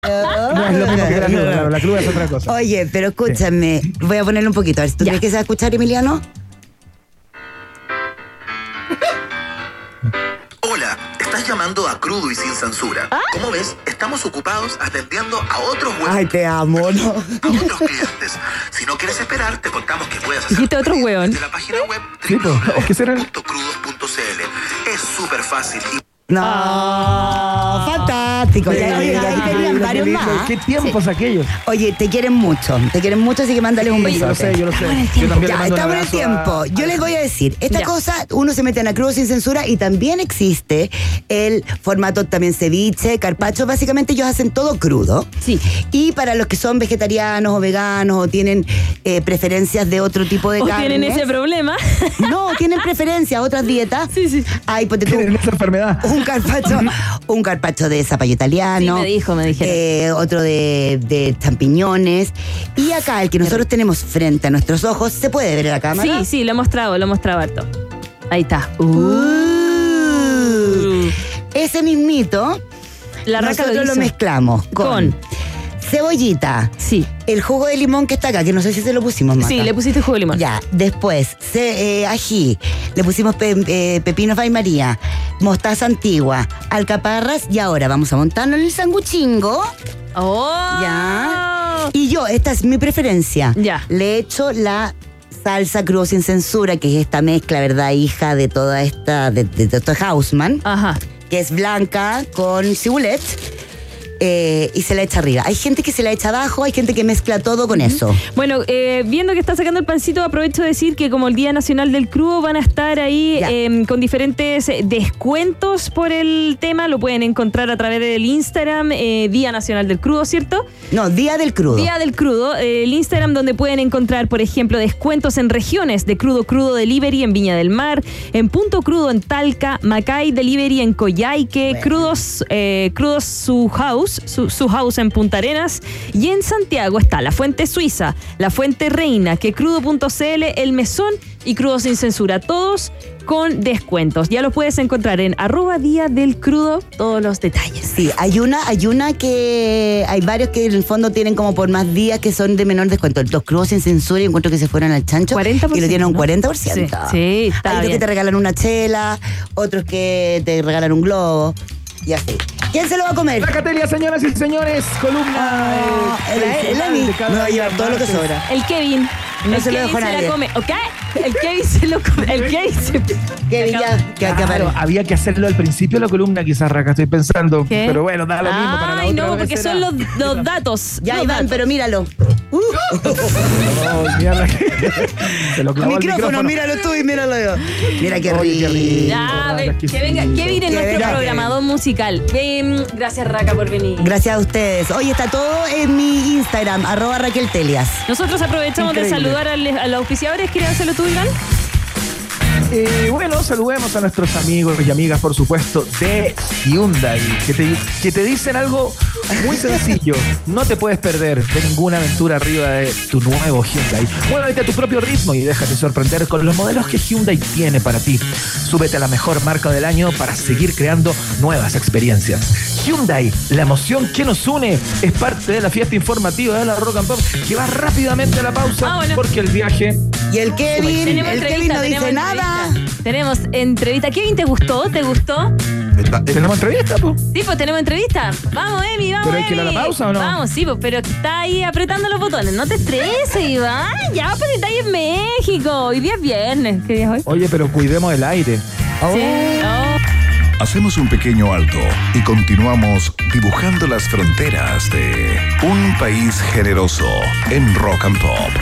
No es lo mismo que la cruda, la cruda es otra cosa. Oye, pero escúchame, voy a ponerle un poquito. A ver, ¿tú crees que se va a escuchar, Emiliano? Hola, estás llamando a Crudo y Sin Censura. Como ves, estamos ocupados atendiendo a otros huevones. Ay, te amo, ¿no? A otros clientes. Si no quieres esperar, te contamos que puedes hacer Dijiste otro hueón. desde la página web Sí, pues, es que será www.crudos.cl. Es súper fácil y No, fantástico. Ya, ahí tenían varios más. ¿Qué tiempos aquellos? Oye, te quieren mucho, así que mándales un beso. Yo lo sé. Yo también le Ya, mando un estamos en el abrazo tiempo. Yo les voy a decir, esta cosa, uno se mete en la Crudo Sin Censura y también existe el formato también ceviche, carpaccio. Básicamente ellos hacen todo crudo. Sí. Y para los que son vegetarianos o veganos o tienen preferencias de otro tipo de ¿O carne. tienen ese problema? No, tienen preferencias, otras dietas. Sí. Ay, ponte tú. Tienen esa enfermedad. Un carpaccio de zapallo italiano. Sí, me dijeron. Otro de champiñones. Y acá, el que nosotros tenemos frente a nuestros ojos, ¿se puede ver en la cámara? Sí, lo he mostrado harto. Ahí está. Ese mismito, La Raca nosotros lo hizo. mezclamos con cebollita, Sí. el jugo de limón que está acá, que no sé si se lo pusimos más. Sí, le pusiste jugo de limón. Ya, después, ají, le pusimos pepino Fray María, mostaza antigua, alcaparras, y ahora vamos a montarnos en el sanguchingo. ¡Oh! Ya. Y yo, esta es mi preferencia. Ya. Le echo la salsa Crudo Sin Censura, que es esta mezcla, ¿verdad? Hija de toda esta, de todo Houseman, Ajá. que es blanca con cibulet. Y se la echa arriba. Hay gente que se la echa abajo, hay gente que mezcla todo con eso. Bueno, viendo que está sacando el pancito, aprovecho de decir que como el Día Nacional del Crudo van a estar ahí con diferentes descuentos por el tema. Lo pueden encontrar a través del Instagram, Día Nacional del Crudo, ¿cierto? No, Día del Crudo. Día del Crudo, el Instagram donde pueden encontrar, por ejemplo, descuentos en regiones de Crudo Delivery en Viña del Mar, en Punto Crudo en Talca, Macay Delivery en Coyhaique, Crudos Su House en Punta Arenas, y en Santiago está La Fuente Suiza, La Fuente Reina, que Crudo.cl, El Mesón y Crudo Sin Censura, todos con descuentos. Ya los puedes encontrar en @Día del Crudo, todos los detalles. Sí, hay una que hay varios que en el fondo tienen como por más días que son de menor descuento. Los Crudos Sin Censura, y encuentro que se fueron al chancho 40%, y lo tienen un ¿no? 40%. Sí, está hay otros bien. que te regalan una chela, otros que te regalan un globo y así. ¿Quién se lo va a comer? La Catelia, señoras y señores, columna. el Emi me va a llevar todo lo que sobra. El Kevin. No el se lo Kevin dejo a se nadie. la come, ¿ok? El Kevin se lo come. El Kevin se... Que ya, Claro, había que hacerlo al principio de la columna, quizás, Raca, estoy pensando. ¿Qué? Pero bueno, da lo mismo para la Ay, otra no, vez porque será. son los datos. Ya, los Iván, datos. pero míralo. Oh, mierda. Se lo clavó el Micrófono, míralo tú y míralo yo. Mira qué Oye, qué rico. rico. Ya, Raca, que venga Kevin es nuestro venga. programador musical. Gracias, Raca, por venir. Gracias a ustedes. Hoy está todo en mi Instagram, @Raquel Telias. Nosotros aprovechamos de Increíble. saludar a los auspiciadores. ¿Quieres hacerlo tú, Iván? Bueno, saludemos a nuestros amigos y amigas, por supuesto, de Hyundai, que te dicen algo muy sencillo. No te puedes perder de ninguna aventura arriba de tu nuevo Hyundai. Muévete a tu propio ritmo y déjate sorprender con los modelos que Hyundai tiene para ti. Súbete a la mejor marca del año para seguir creando nuevas experiencias. Hyundai, la emoción que nos une, es parte de la fiesta informativa de la Rock and Pop, que va rápidamente a la pausa Bueno. porque el viaje... Y el Kevin, Tenemos el Kevin no dice nada. Tenemos entrevista. Kevin, ¿te gustó? ¿Te gustó? ¿Tenemos entrevista, po? Sí, pues tenemos entrevista. Vamos, Emi, vamos, ¿Pero hay que ir a la Emi. pausa o no? Vamos, sí, pues, pero está ahí apretando los botones. No te estreses, Iván. Ya, pues está ahí en México. Hoy día es viernes. ¿Qué día es hoy? Oye, pero cuidemos el aire. Sí. Oh. Hacemos un pequeño alto y continuamos dibujando las fronteras de un país generoso en Rock and Pop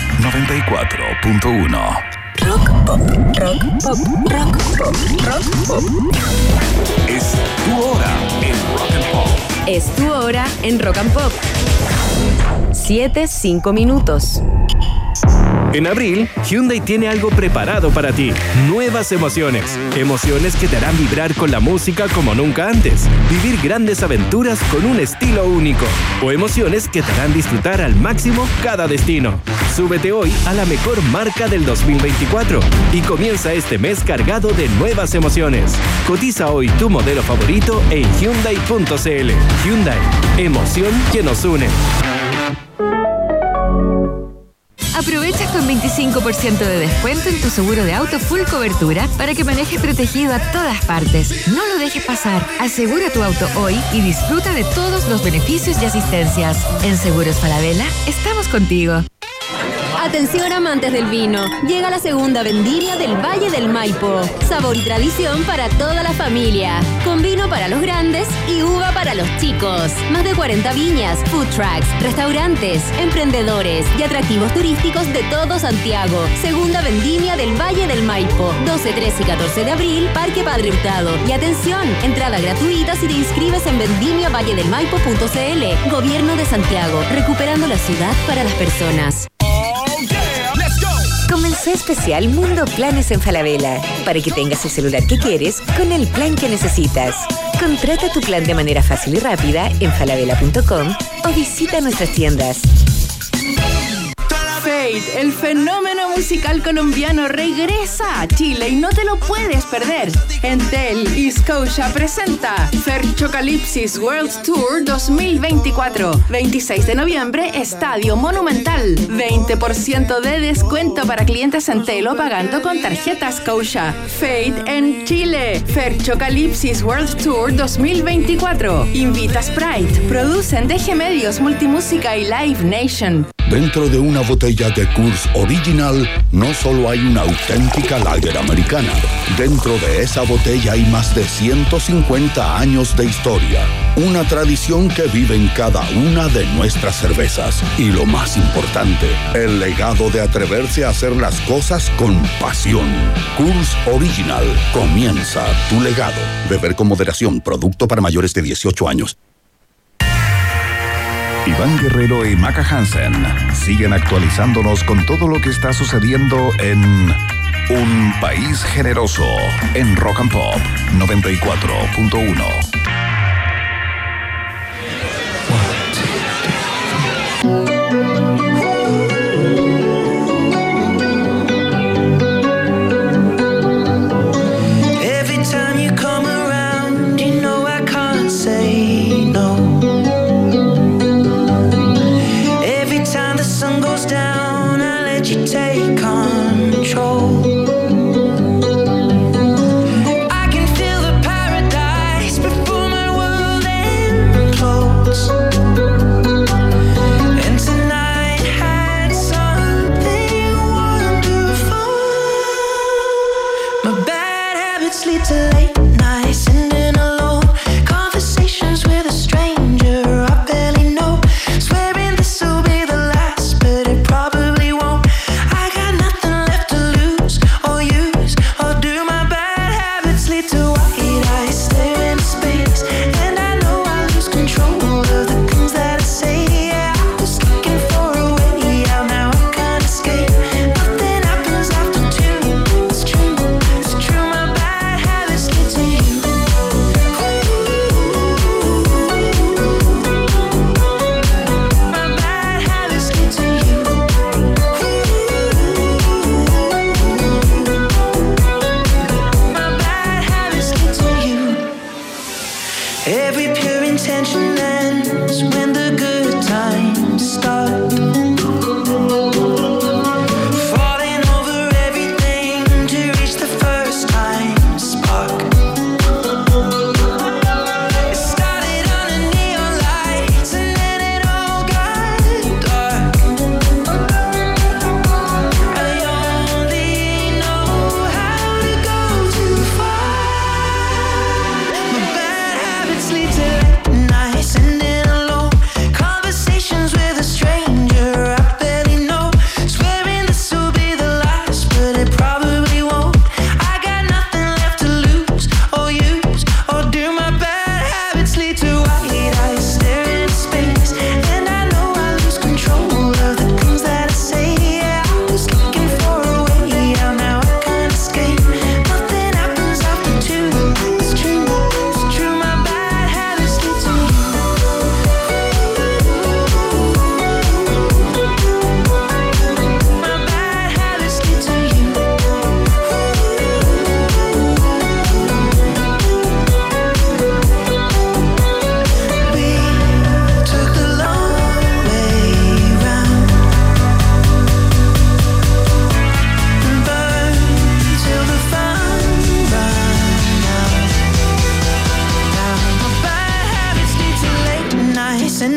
94.1. Rock pop, rock pop, rock pop, rock pop. Es tu hora en Rock and Pop. Es tu hora en Rock and Pop. 7:05 minutos. En abril, Hyundai tiene algo preparado para ti. Nuevas emociones. Emociones que te harán vibrar con la música como nunca antes. Vivir grandes aventuras con un estilo único. O emociones que te harán disfrutar al máximo cada destino. Súbete hoy a la mejor marca del 2024 y comienza este mes cargado de nuevas emociones. Cotiza hoy tu modelo favorito en Hyundai.cl. Hyundai, emoción que nos une. Aprovecha con 25% de descuento en tu seguro de auto full cobertura para que manejes protegido a todas partes. No lo dejes pasar. Asegura tu auto hoy y disfruta de todos los beneficios y asistencias. En Seguros Falabella, estamos contigo. Atención amantes del vino, llega la segunda vendimia del Valle del Maipo. Sabor y tradición para toda la familia. Con vino para los grandes y uva para los chicos. Más de 40 viñas, food trucks, restaurantes, emprendedores y atractivos turísticos de todo Santiago. Segunda vendimia del Valle del Maipo. 12, 13 y 14 de abril, Parque Padre Hurtado. Y atención, entrada gratuita si te inscribes en vendimiavalledelmaipo.cl. Gobierno de Santiago, recuperando la ciudad para las personas. Comenzó especial Mundo Planes en Falabella para que tengas el celular que quieres con el plan que necesitas. Contrata tu plan de manera fácil y rápida en falabella.com o visita nuestras tiendas. Fate, el fenómeno musical colombiano, regresa a Chile y no te lo puedes perder. Entel y Scotia presenta Ferchocalipsis World Tour 2024. 26 de noviembre, Estadio Monumental. 20% de descuento para clientes Entel o pagando con tarjeta Scotia. Fate en Chile. Ferchocalipsis World Tour 2024. Invita Sprite. Producen DG Medios, Multimúsica y Live Nation. Dentro de una botella de Coors Original no solo hay una auténtica lager americana. Dentro de esa botella hay más de 150 años de historia. Una tradición que vive en cada una de nuestras cervezas. Y lo más importante, el legado de atreverse a hacer las cosas con pasión. Coors Original. Comienza tu legado. Beber con moderación. Producto para mayores de 18 años. Iván Guerrero y Maca Hansen siguen actualizándonos con todo lo que está sucediendo en Un País Generoso en Rock and Pop 94.1. Before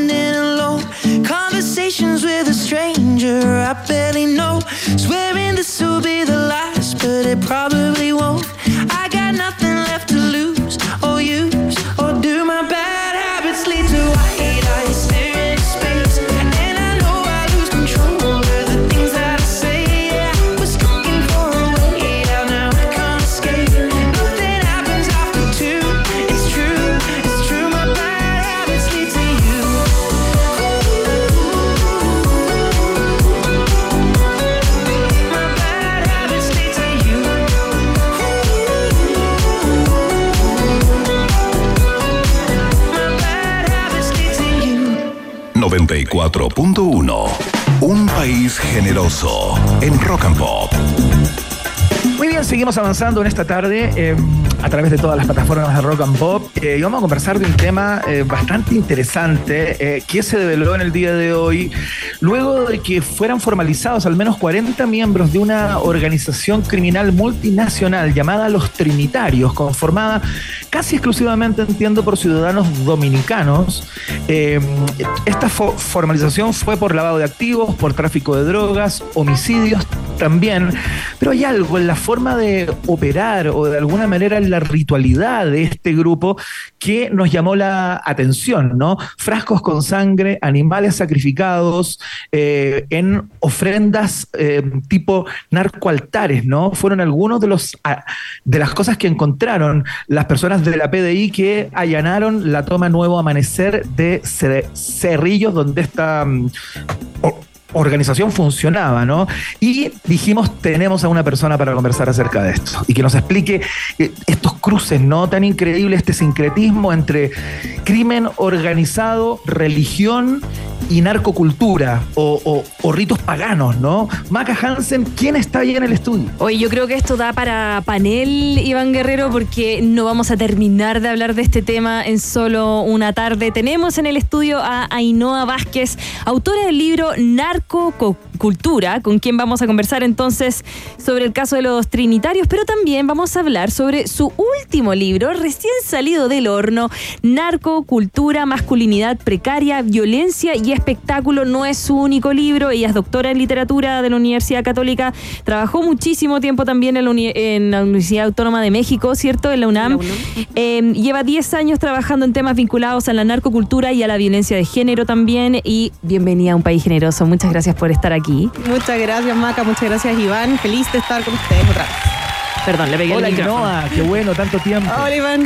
standing alone. Conversations with a stranger I barely know. Swearing this will be the last, but it probably won't. I got nothing left to lose or use, or do my bad habits lead to white eyes staring into space? And I know I lose control of the things that I say. Yeah, I was looking for a way out, now I can't escape. Nothing happens after two. It's true, my bad habits lead to you. My bad habits lead to you. My bad habits lead to you. 94.1. Un país generoso en Rock and Pop. Muy bien, seguimos avanzando en esta tarde a través de todas las plataformas de Rock and Pop y vamos a conversar de un tema bastante interesante que se develó en el día de hoy luego de que fueran formalizados al menos 40 miembros de una organización criminal multinacional llamada Los Trinitarios, conformada casi exclusivamente, entiendo, por ciudadanos dominicanos. Esta formalización fue por lavado de activos, por tráfico de drogas, homicidios también, pero hay algo en la forma de operar o de alguna manera en la ritualidad de este grupo que nos llamó la atención, ¿no? Frascos con sangre, animales sacrificados en ofrendas tipo narcoaltares, ¿no? Fueron algunos de las cosas que encontraron las personas de la PDI que allanaron la toma Nuevo Amanecer de Cerrillos, donde esta organización funcionaba, ¿no? Y dijimos, tenemos a una persona para conversar acerca de esto y que nos explique estos cruces, ¿no? Tan increíble, este sincretismo entre crimen organizado, religión y narcocultura o ritos paganos, ¿no? Maca Hansen, ¿quién está ahí en el estudio? Oye, yo creo que esto da para panel, Iván Guerrero, porque no vamos a terminar de hablar de este tema en solo una tarde. Tenemos en el estudio a Ainhoa Vázquez, autora del libro Narcocultura, con quien vamos a conversar entonces sobre el caso de los Trinitarios, pero también vamos a hablar sobre su último libro, recién salido del horno, Narcocultura, masculinidad precaria, violencia y espectáculo. No es su único libro, ella es doctora en literatura de la Universidad Católica, trabajó muchísimo tiempo también en la Universidad Autónoma de México, ¿cierto? En la UNAM. Lleva 10 años trabajando en temas vinculados a la narcocultura y a la violencia de género también, y bienvenida a Un País Generoso. Muchas gracias por estar aquí. Muchas gracias, Maca, muchas gracias, Iván. Feliz de estar con ustedes otra vez. Perdón, le pegué el micrófono. Hola, Ainhoa, qué bueno, tanto tiempo. Hola, Iván.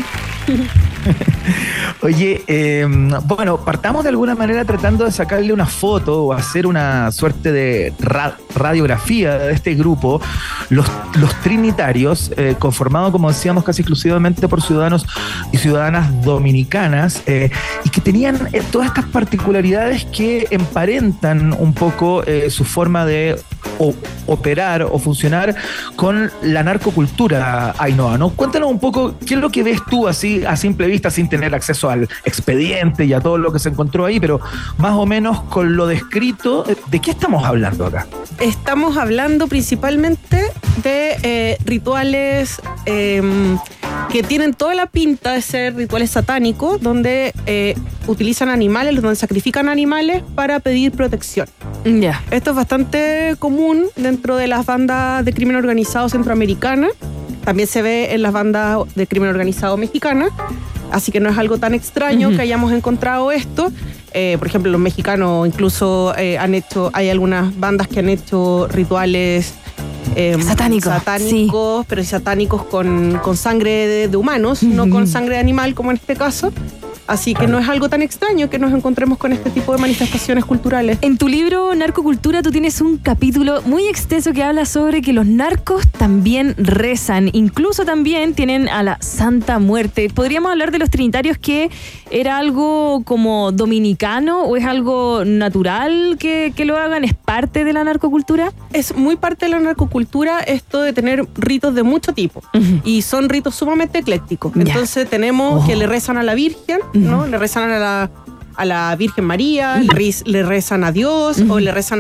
Oye, bueno, partamos de alguna manera tratando de sacarle una foto o hacer una suerte de radiografía de este grupo, los Trinitarios, conformado, como decíamos, casi exclusivamente por ciudadanos y ciudadanas dominicanas, y que tenían todas estas particularidades que emparentan un poco su forma de operar o funcionar con la narcocultura, Ainhoa, ¿no? Cuéntanos un poco qué es lo que ves tú así a simple vista, sin tener acceso al expediente y a todo lo que se encontró ahí, pero más o menos con lo descrito, ¿de qué estamos hablando acá? Estamos hablando principalmente de rituales que tienen toda la pinta de ser rituales satánicos, donde utilizan animales, donde sacrifican animales para pedir protección. Ya. Esto es bastante común dentro de las bandas de crimen organizado centroamericanas. También se ve en las bandas de crimen organizado mexicanas, así que no es algo tan extraño que hayamos encontrado esto. Por ejemplo, los mexicanos incluso hay algunas bandas que han hecho rituales satánicos, sí. Pero satánicos con sangre de humanos, no con sangre de animal como en este caso. Así que no es algo tan extraño que nos encontremos con este tipo de manifestaciones culturales. En tu libro Narcocultura tú tienes un capítulo muy extenso que habla sobre que los narcos también rezan, incluso también tienen a la Santa Muerte. ¿Podríamos hablar de los Trinitarios, que era algo como dominicano o es algo natural que lo hagan? ¿Es parte de la narcocultura? Es muy parte de la narcocultura esto de tener ritos de mucho tipo, y son ritos sumamente eclécticos. Entonces tenemos que le rezan a la Virgen, ¿no? Le rezan a la Virgen María, le rezan a Dios, o le rezan a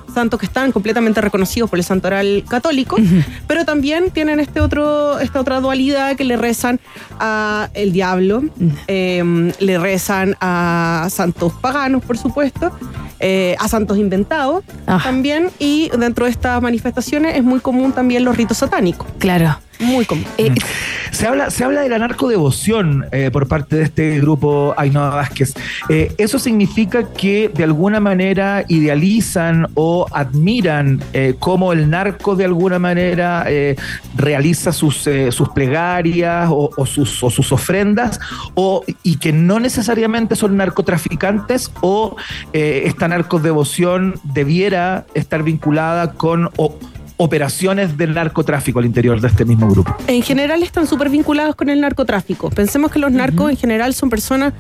santos que están completamente reconocidos por el santoral católico, pero también tienen esta otra dualidad que le rezan a el diablo, le rezan a santos paganos, por supuesto, a santos inventados también, y dentro de estas manifestaciones es muy común también los ritos satánicos. Claro. Muy común. Se habla de la narcodevoción por parte de este grupo Ainhoa Vázquez. ¿Eso significa que de alguna manera idealizan o admiran cómo el narco de alguna manera realiza sus plegarias o sus ofrendas, y que no necesariamente son narcotraficantes, o esta narcodevoción debiera estar vinculada con operaciones del narcotráfico al interior de este mismo grupo? En general están súper vinculados con el narcotráfico. Pensemos que los narcos en general son personas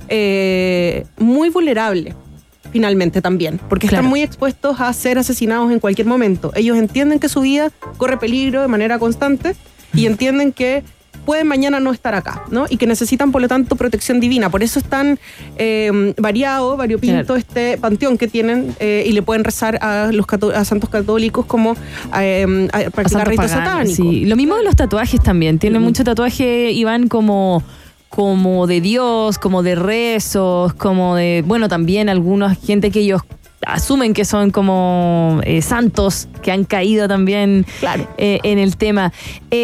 muy vulnerables, finalmente también, porque están muy expuestos a ser asesinados en cualquier momento. Ellos entienden que su vida corre peligro de manera constante y entienden que pueden mañana no estar acá, ¿no? Y que necesitan, por lo tanto, protección divina. Por eso es tan variopinto este panteón que tienen, y le pueden rezar a santos católicos como a practicar ritos satánicos. Sí. Lo mismo de los tatuajes también. Tienen mucho tatuaje y van como de Dios, como de rezos, como de... Bueno, también alguna gente que ellos asumen que son como santos que han caído también en el tema.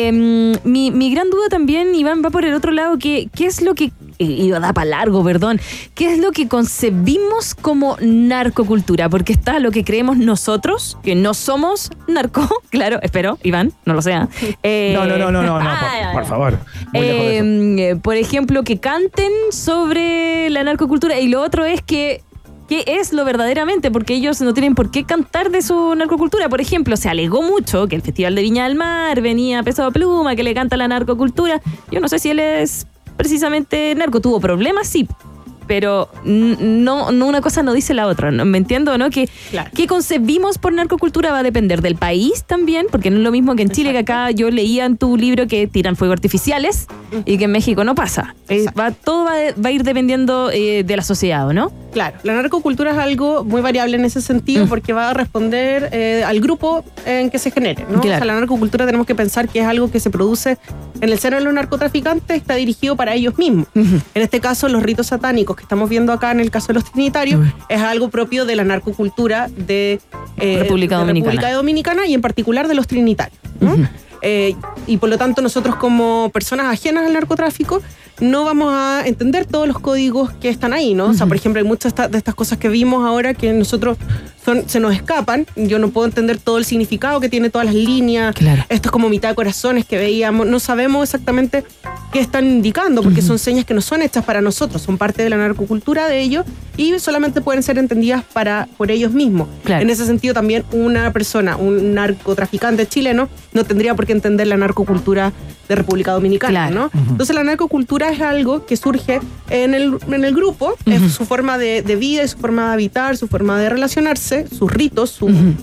Mi gran duda también, Iván, va por el otro lado. ¿Qué es lo que... Y da para largo, perdón. ¿Qué es lo que concebimos como narcocultura? Porque está lo que creemos nosotros, que no somos narco. Claro, espero, Iván, no lo sea. No, por favor. Muy lejos de eso. Por ejemplo, que canten sobre la narcocultura. Y lo otro es ¿qué es lo verdaderamente? Porque ellos no tienen por qué cantar de su narcocultura. Por ejemplo, se alegó mucho que el Festival de Viña del Mar venía Peso Pluma, que le canta la narcocultura. Yo no sé si él es precisamente narco. Tuvo problemas, sí, pero no una cosa no dice la otra, ¿no? ¿Me entiendo, no? Que ¿qué concebimos por narcocultura va a depender del país también? Porque no es lo mismo que en Chile, que acá yo leía en tu libro que tiran fuegos artificiales y que en México no pasa. Todo va a ir dependiendo de la sociedad, ¿no? Claro, la narcocultura es algo muy variable en ese sentido, porque va a responder al grupo en que se genere, ¿no? Claro. O sea, la narcocultura tenemos que pensar que es algo que se produce en el seno de los narcotraficantes, está dirigido para ellos mismos. En este caso, los ritos satánicos que estamos viendo acá en el caso de los trinitarios es algo propio de la narcocultura de República Dominicana y en particular de los trinitarios, ¿no? Y por lo tanto nosotros como personas ajenas al narcotráfico no vamos a entender todos los códigos que están ahí, ¿no? O sea, por ejemplo, hay muchas de estas cosas que vimos ahora que nosotros se nos escapan. Yo no puedo entender todo el significado que tiene todas las líneas. Claro. Esto es como mitad de corazones que veíamos. No sabemos exactamente qué están indicando, porque son señas que no son hechas para nosotros, son parte de la narcocultura de ellos y solamente pueden ser entendidas por ellos mismos. Claro. En ese sentido también una persona, un narcotraficante chileno, no tendría por qué entender la narcocultura de República Dominicana, ¿no? Entonces la narcocultura es algo que surge en el grupo, es su forma de vida, su forma de habitar, su forma de relacionarse, sus ritos,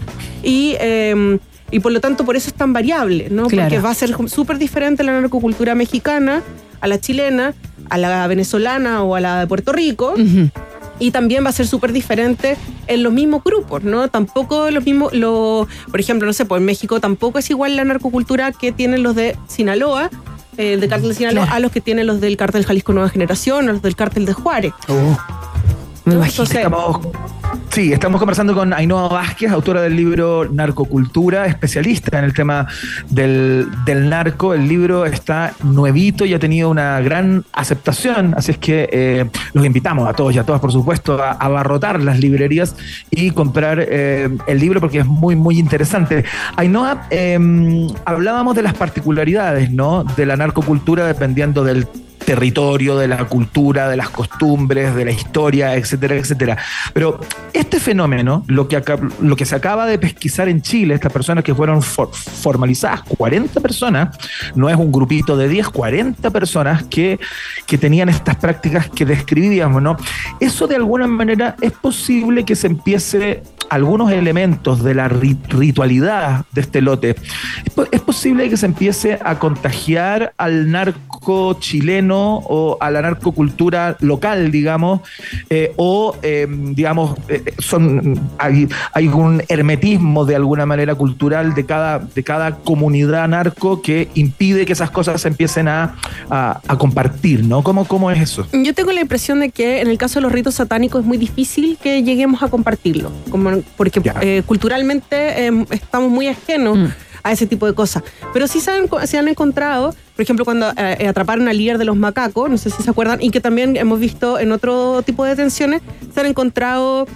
y por lo tanto por eso es tan variable, ¿no? Claro. Porque va a ser súper diferente la narcocultura mexicana a la chilena, a la venezolana o a la de Puerto Rico. Y también va a ser súper diferente en los mismos grupos, ¿no? Tampoco los mismos, por ejemplo, no sé, pues en México tampoco es igual la narcocultura que tienen los de Sinaloa, del cártel de Sinaloa, a los que tienen los del cártel Jalisco Nueva Generación, o los del cártel de Juárez. Me imagino. Estamos conversando con Ainhoa Vázquez, autora del libro Narcocultura, especialista en el tema del narco. El libro está nuevito y ha tenido una gran aceptación, así es que los invitamos a todos y a todas, por supuesto, a abarrotar las librerías y comprar el libro porque es muy, muy interesante. Ainhoa, hablábamos de las particularidades, ¿no?, de la narcocultura dependiendo del territorio, de la cultura, de las costumbres, de la historia, etcétera, etcétera. Pero este fenómeno, lo que se acaba de pesquisar en Chile, estas personas que fueron formalizadas, 40 personas, no es un grupito de 10, 40 personas que tenían estas prácticas que describíamos, ¿no? Eso de alguna manera es posible que se empiece algunos elementos de la ritualidad de este lote, ¿es posible que se empiece a contagiar al narco chileno o a la narcocultura local, digamos, digamos, hay un hermetismo de alguna manera cultural de cada comunidad narco que impide que esas cosas se empiecen a compartir, ¿no? ¿Cómo es eso? Yo tengo la impresión de que en el caso de los ritos satánicos es muy difícil que lleguemos a compartirlo, porque culturalmente estamos muy ajenos a ese tipo de cosas. Pero sí se han encontrado, por ejemplo, cuando atraparon al líder de los macacos, no sé si se acuerdan, y que también hemos visto en otro tipo de detenciones, se han encontrado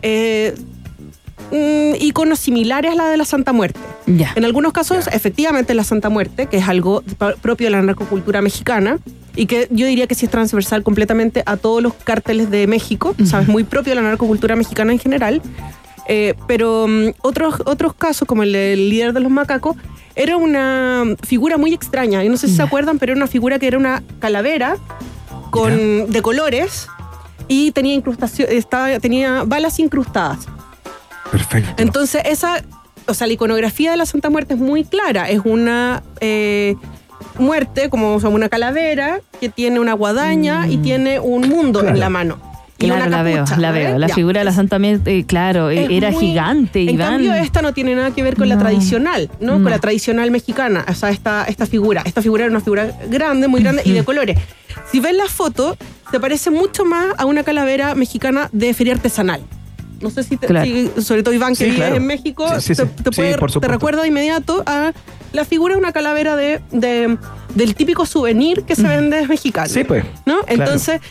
iconos similares a la de la Santa Muerte. Ya. En algunos casos, efectivamente, la Santa Muerte, que es algo propio de la narcocultura mexicana, y que yo diría que sí es transversal completamente a todos los cárteles de México, ¿sabes? Muy propio de la narcocultura mexicana en general. Pero otros casos, como el del líder de los macacos, era una figura muy extraña. Yo no sé si se acuerdan, pero era una figura que era una calavera de colores y tenía incrustación, tenía balas incrustadas. Perfecto. Entonces, la iconografía de la Santa Muerte es muy clara. Es una muerte, como una calavera, que tiene una guadaña y tiene un mundo en la mano. Claro, la veo. La figura de la Santa Muerte, claro, era gigante, Iván. En cambio, esta no tiene nada que ver con la tradicional, ¿no? Con la tradicional mexicana. O sea, esta figura era una figura grande, muy grande y de colores. Si ves la foto, te parece mucho más a una calavera mexicana de feria artesanal. No sé si, sobre todo Iván, que vive en México, te recuerda de inmediato a la figura de una calavera del típico souvenir que se vende mexicano. Sí, pues. ¿No? Entonces,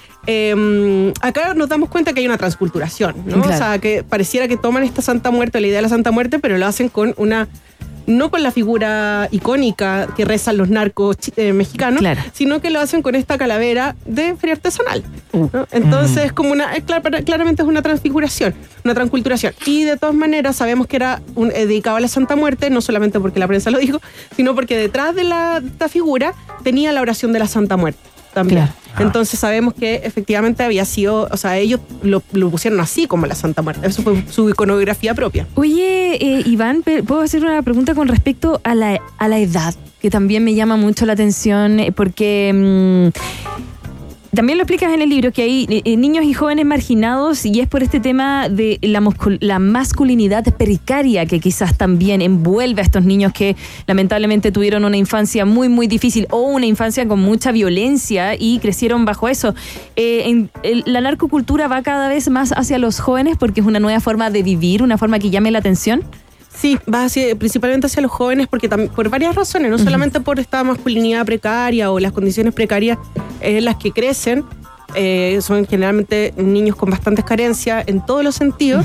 acá nos damos cuenta que hay una transculturación, ¿no? Claro. O sea, que pareciera que toman esta Santa Muerte, la idea de la Santa Muerte, pero lo hacen no con la figura icónica que rezan los narcos mexicanos, sino que lo hacen con esta calavera de feria artesanal, ¿no? Entonces, claramente es una transfiguración, una transculturación. Y de todas maneras sabemos que era dedicado a la Santa Muerte, no solamente porque la prensa lo dijo, sino porque detrás de esta figura tenía la oración de la Santa Muerte también. Claro. Entonces sabemos que efectivamente había sido, o sea, ellos lo pusieron así como la Santa Muerte. Eso fue su iconografía propia. Oye, Iván, ¿puedo hacer una pregunta con respecto a la edad? Que también me llama mucho la atención, porque también lo explicas en el libro, que hay niños y jóvenes marginados, y es por este tema de la masculinidad precaria que quizás también envuelve a estos niños que lamentablemente tuvieron una infancia muy, muy difícil o una infancia con mucha violencia y crecieron bajo eso. ¿La narcocultura va cada vez más hacia los jóvenes porque es una nueva forma de vivir, una forma que llame la atención? Sí, va principalmente hacia los jóvenes porque por varias razones, no solamente por esta masculinidad precaria o las condiciones precarias en las que crecen, son generalmente niños con bastantes carencias en todos los sentidos,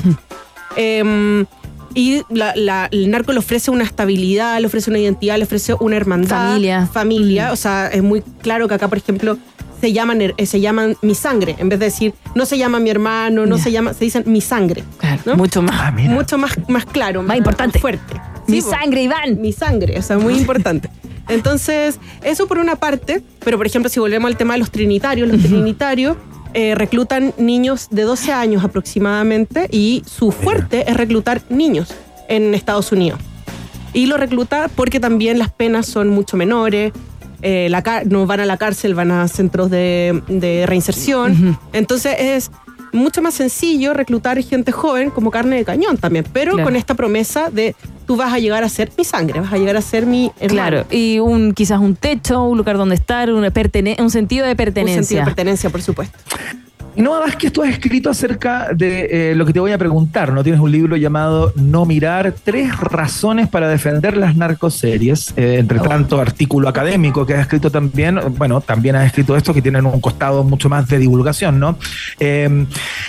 y el narco le ofrece una estabilidad, le ofrece una identidad, le ofrece una hermandad, familia. O sea, es muy claro que acá, por ejemplo, se llaman mi sangre, en vez de decir no se llama mi hermano, se dicen mi sangre. Claro, ¿no? mucho más. Mucho más claro, más importante. Más fuerte. Mi sangre, Iván. Mi sangre, o sea, muy importante. Entonces, eso por una parte, pero por ejemplo, si volvemos al tema de los trinitarios, reclutan niños de 12 años aproximadamente, y su fuerte es reclutar niños en Estados Unidos. Y lo recluta porque también las penas son mucho menores. No van a la cárcel, van a centros de reinserción. Entonces es mucho más sencillo reclutar gente joven como carne de cañón también, pero con esta promesa de tú vas a llegar a ser mi sangre, vas a llegar a ser mi hermano. Claro, y quizás un techo, un lugar donde estar, un sentido de pertenencia. Un sentido de pertenencia, por supuesto. Y no más que tú has escrito acerca de lo que te voy a preguntar, ¿no? Tienes un libro llamado No Mirar, 3 razones para defender las narcoseries, entre tanto artículo académico que has escrito también, bueno, también has escrito esto que tienen un costado mucho más de divulgación, ¿no? ¿Qué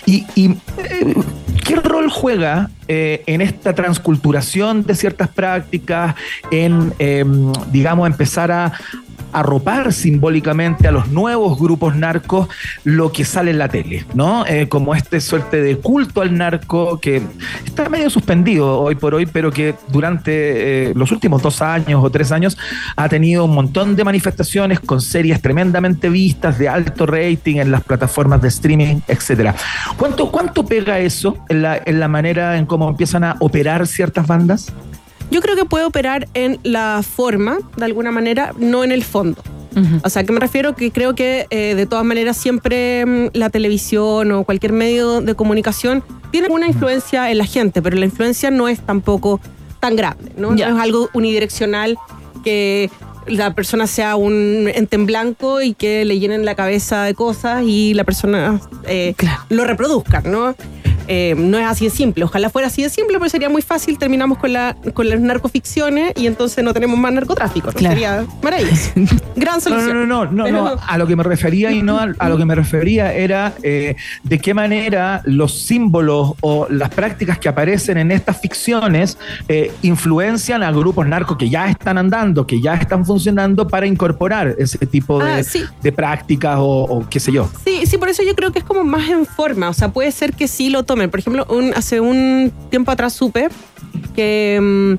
rol juega en esta transculturación de ciertas prácticas, en, digamos, empezar a arropar simbólicamente a los nuevos grupos narcos lo que sale en la tele, ¿no? Como suerte de culto al narco que está medio suspendido hoy por hoy, pero que durante los últimos 2 años o 3 años ha tenido un montón de manifestaciones con series tremendamente vistas, de alto rating en las plataformas de streaming, etcétera. ¿Cuánto pega eso en la manera en cómo empiezan a operar ciertas bandas? Yo creo que puede operar en la forma, de alguna manera, no en el fondo. O sea, ¿a qué me refiero? Que creo que de todas maneras siempre la televisión o cualquier medio de comunicación tiene una influencia en la gente, pero la influencia no es tampoco tan grande, ¿no? No es algo unidireccional que la persona sea un ente en blanco y que le llenen la cabeza de cosas y la persona lo reproduzca, ¿no? No es así de simple. Ojalá fuera así de simple, pero sería muy fácil. Terminamos con las narcoficciones y entonces no tenemos más narcotráfico, ¿no? Sería maravilloso. Gran solución. No. A lo que me refería a lo que me refería era de qué manera los símbolos o las prácticas que aparecen en estas ficciones influencian a grupos narcos que ya están andando, que ya están funcionando para incorporar ese tipo de prácticas o qué sé yo. Sí, por eso yo creo que es como más en forma. O sea, puede ser que sí lo tomen. Por ejemplo, hace un tiempo atrás supe que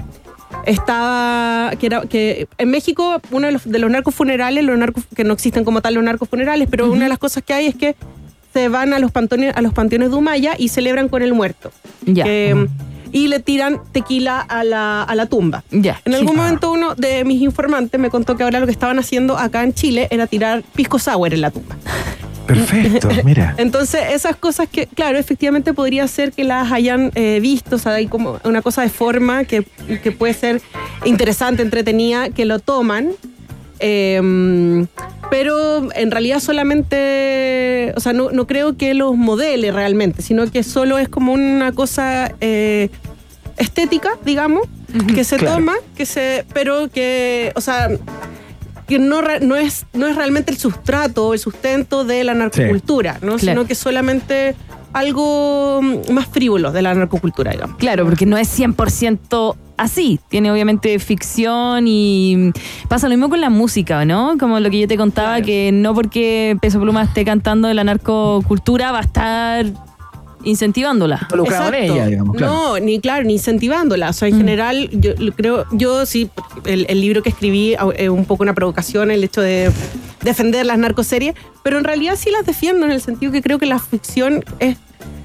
que en México uno de los narcos funerales, que no existen como tal los narcos funerales, pero una de las cosas que hay es que se van a los panteones de Humaya y celebran con el muerto. Y le tiran tequila a la tumba. En algún momento uno de mis informantes me contó que ahora lo que estaban haciendo acá en Chile era tirar pisco sour en la tumba. Perfecto, mira. Entonces, esas cosas que, claro, efectivamente podría ser que las hayan visto, o sea, hay como una cosa de forma que puede ser interesante, entretenida, que lo toman, pero en realidad solamente, o sea, no creo que los modele realmente, sino que solo es como una cosa estética, digamos, que se toma, pero que, o sea, que no es realmente el sustrato, el sustento de la narcocultura, ¿no? Sino que solamente algo más frívolo de la narcocultura, digamos. Claro, porque no es 100% así. Tiene obviamente ficción y pasa lo mismo con la música, ¿no? Como lo que yo te contaba, que no porque Peso Pluma esté cantando de la narcocultura va a estar incentivándola. Involucrado en ella, digamos. No, ni incentivándola. O sea, en general, yo sí, el libro que escribí es un poco una provocación, el hecho de defender las narcoseries, pero en realidad sí las defiendo en el sentido que creo que la ficción es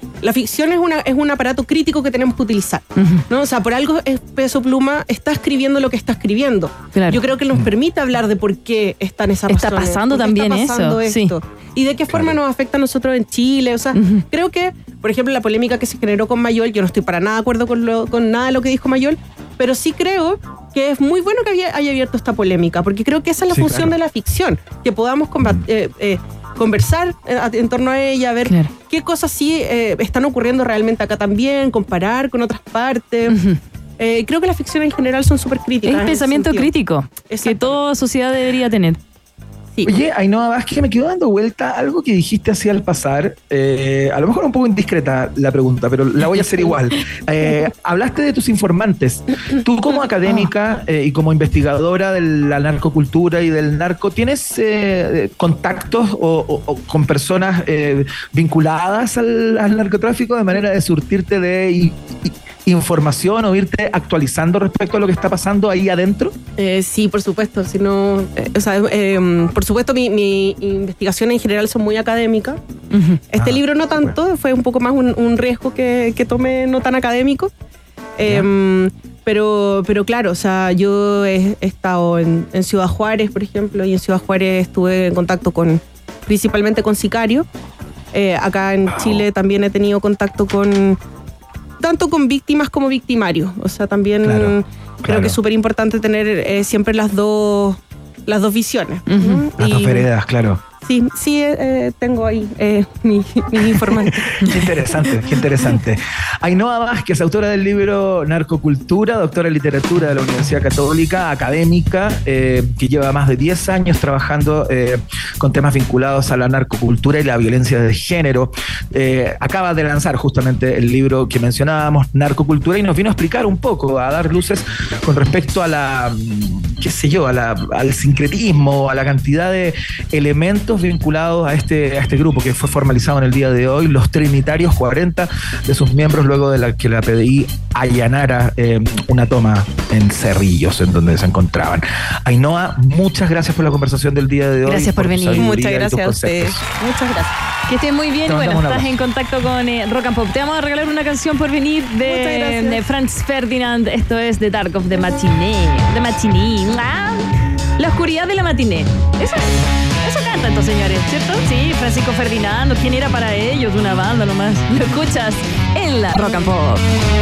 un aparato crítico que tenemos que utilizar, ¿no? O sea, por algo Peso Pluma está escribiendo lo que está escribiendo. Claro. Yo creo que nos permite hablar de por qué están esas razones. Está pasando también esto. Sí. Y de qué forma nos afecta a nosotros en Chile. O sea, creo que, por ejemplo, la polémica que se generó con Mayol, yo no estoy para nada de acuerdo con nada de lo que dijo Mayol, pero sí creo que es muy bueno que haya abierto esta polémica, porque creo que esa es la función de la ficción, que podamos conversar en torno a ella, ver qué cosas sí están ocurriendo realmente acá también, comparar con otras partes. Creo que las ficciones en general son súper críticas. Es pensamiento crítico que toda sociedad debería tener. Sí. Oye, Ainhoa Vázquez, me quedó dando vuelta algo que dijiste así al pasar. A lo mejor un poco indiscreta la pregunta, pero la voy a hacer igual. Hablaste de tus informantes. Tú como académica y como investigadora de la narcocultura y del narco, ¿tienes contactos o con personas vinculadas al narcotráfico de manera de surtirte de información o irte actualizando respecto a lo que está pasando ahí adentro? Sí, por supuesto. Si no, por supuesto, mi investigación en general son muy académicas. Este libro no tanto, fue un poco más un riesgo que tomé no tan académico. Pero claro, o sea, yo he estado en Ciudad Juárez, por ejemplo, y en Ciudad Juárez estuve en contacto principalmente con sicarios. Acá en Chile también he tenido contacto tanto con víctimas como victimarios. O sea, también creo que es súper importante tener siempre las dos visiones. Las dos veredas, claro. Sí, tengo ahí mi informante. Qué interesante. Ainhoa Vázquez, autora del libro Narcocultura, doctora en literatura de la Universidad Católica, académica, que lleva más de 10 años trabajando con temas vinculados a la narcocultura y la violencia de género. Acaba de lanzar justamente el libro que mencionábamos, Narcocultura, y nos vino a explicar un poco, a dar luces con respecto a qué sé yo, al sincretismo, a la cantidad de elementos vinculados a este grupo que fue formalizado en el día de hoy, los Trinitarios, 40 de sus miembros, luego de que la PDI allanara una toma en Cerrillos, en donde se encontraban. Ainhoa, muchas gracias por la conversación del día de hoy. Gracias por venir. Muchas gracias a ustedes. Muchas gracias. Que estén muy bien. Bueno, estás en contacto con Rock and Pop. Te vamos a regalar una canción por venir de Franz Ferdinand. Esto es The Dark of the Matinee. The Matinee. La oscuridad de la matiné. Eso canta estos señores, ¿cierto? Sí, Francisco Ferdinando. ¿Quién era para ellos? Una banda nomás. Lo escuchas en la Rock and Pop.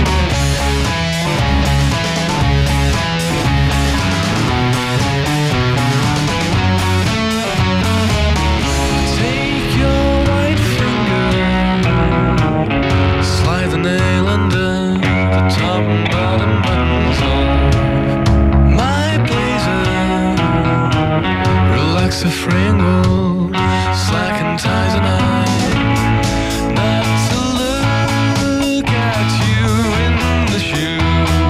A Fringle, slacking ties and not to look at you in the shoe,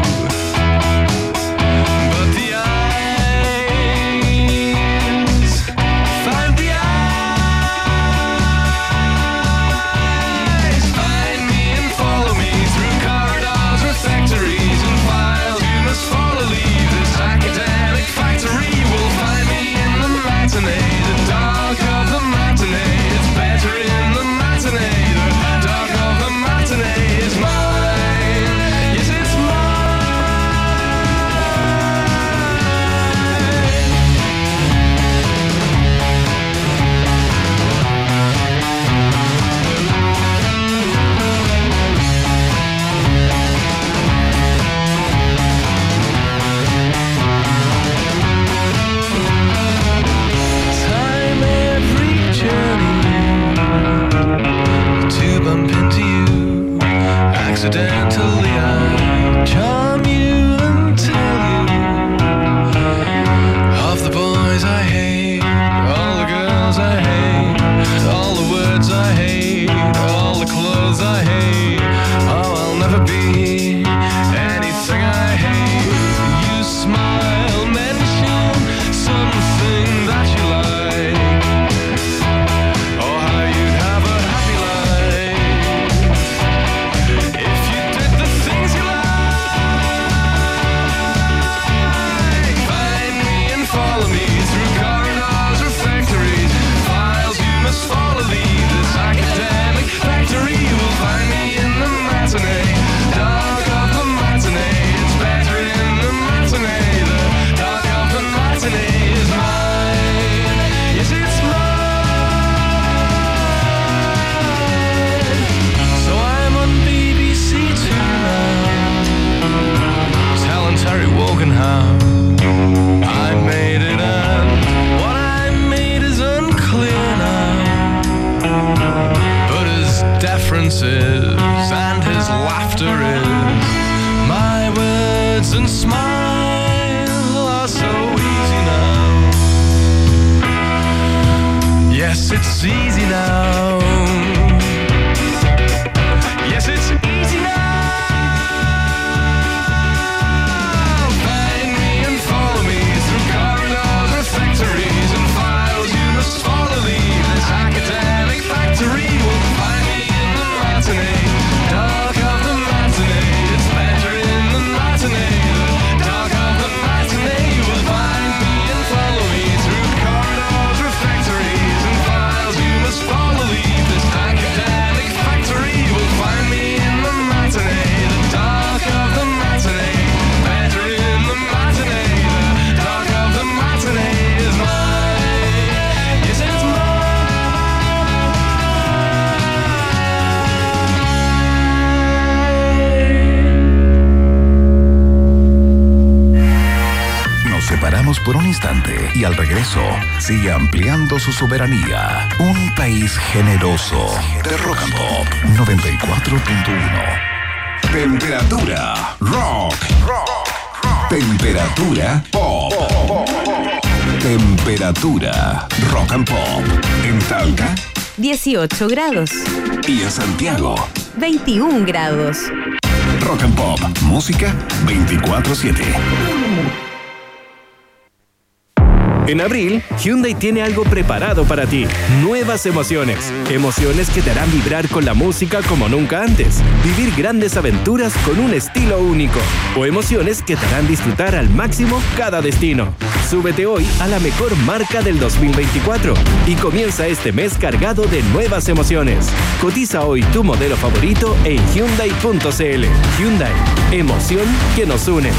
but the eyes find the eyes, find me and follow me through corridors or factories and files. You must follow, leave this academic factory. Will find me in the matinee, the dark of the matinee. It's better in the matinee. The dark of the matinee is mine. Yes, it's bump into you. Accidentally I charm you and tell you of the boys I hate, all the girls I hate, all the words I hate, all the clothes I hate. Oh, I'll never be anything I hate. You smile, mention something that you like, or how you'd have a happy life if you did the things you like. Find me and follow me through corridors or factories, files you must follow, leave this academic factory. You will find me in the matinee, dark of the matinee. It's better in the matinee. The dark of the matinee is mine. Yes, it's mine. So I'm on BBC Two now, telling Terry Wogan how I made it, and what I made is unclear now. But his deference is, and his laughter is, my words and smile are so easy now. Yes, it's easy now. Yes, it's easy now. Find me and follow me through corridors or factories and files. You must follow, leave this academic factory. Will find me in the matinee, dark of the matinee. It's better in the matinee, the dark of the matinee. You will find me and follow me through corridors or factories and files. You must follow, leave this academic factory. You will find me in the matinee, the dark of the matinee. Better in the matinee, the dark of the matinee is mine. Yes, it's Nos separamos por un instante y al regreso sigue ampliando su soberanía. Un país generoso de Rock and Pop 94.1. Temperatura rock. Temperatura pop. Temperatura rock and pop. En Talca 18 grados. y en Santiago 21 grados. Rock and Pop, música 24/7. En abril, Hyundai tiene algo preparado para ti. Nuevas emociones. Emociones que te harán vibrar con la música como nunca antes. Vivir grandes aventuras con un estilo único. O emociones que te harán disfrutar al máximo cada destino. Súbete hoy a la mejor marca del 2024 y comienza este mes cargado de nuevas emociones. Cotiza hoy tu modelo favorito en Hyundai.cl. Hyundai. Emoción que nos une.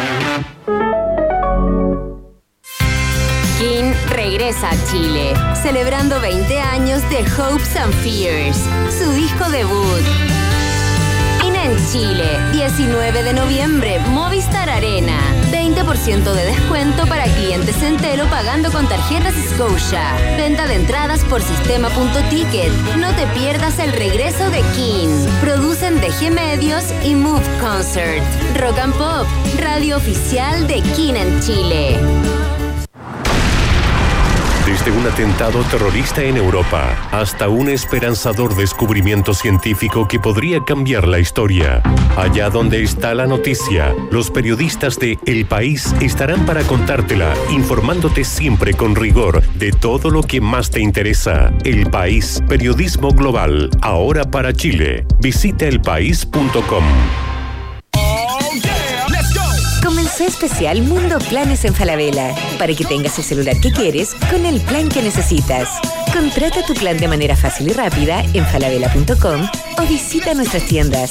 King regresa a Chile, celebrando 20 años de Hopes and Fears, su disco debut. King en Chile, 19 de noviembre, Movistar Arena. 20% de descuento para clientes Entelo pagando con tarjetas Scotia. Venta de entradas por sistema.ticket. No te pierdas el regreso de King. Producen DG Medios y Move Concert. Rock and Pop, radio oficial de King en Chile. Desde un atentado terrorista en Europa hasta un esperanzador descubrimiento científico que podría cambiar la historia. Allá donde está la noticia, los periodistas de El País estarán para contártela, informándote siempre con rigor de todo lo que más te interesa. El País, periodismo global, ahora para Chile. Visita elpaís.com. Comenzó especial Mundo Planes en Falabella, para que tengas el celular que quieres con el plan que necesitas. Contrata tu plan de manera fácil y rápida en falabella.com o visita nuestras tiendas.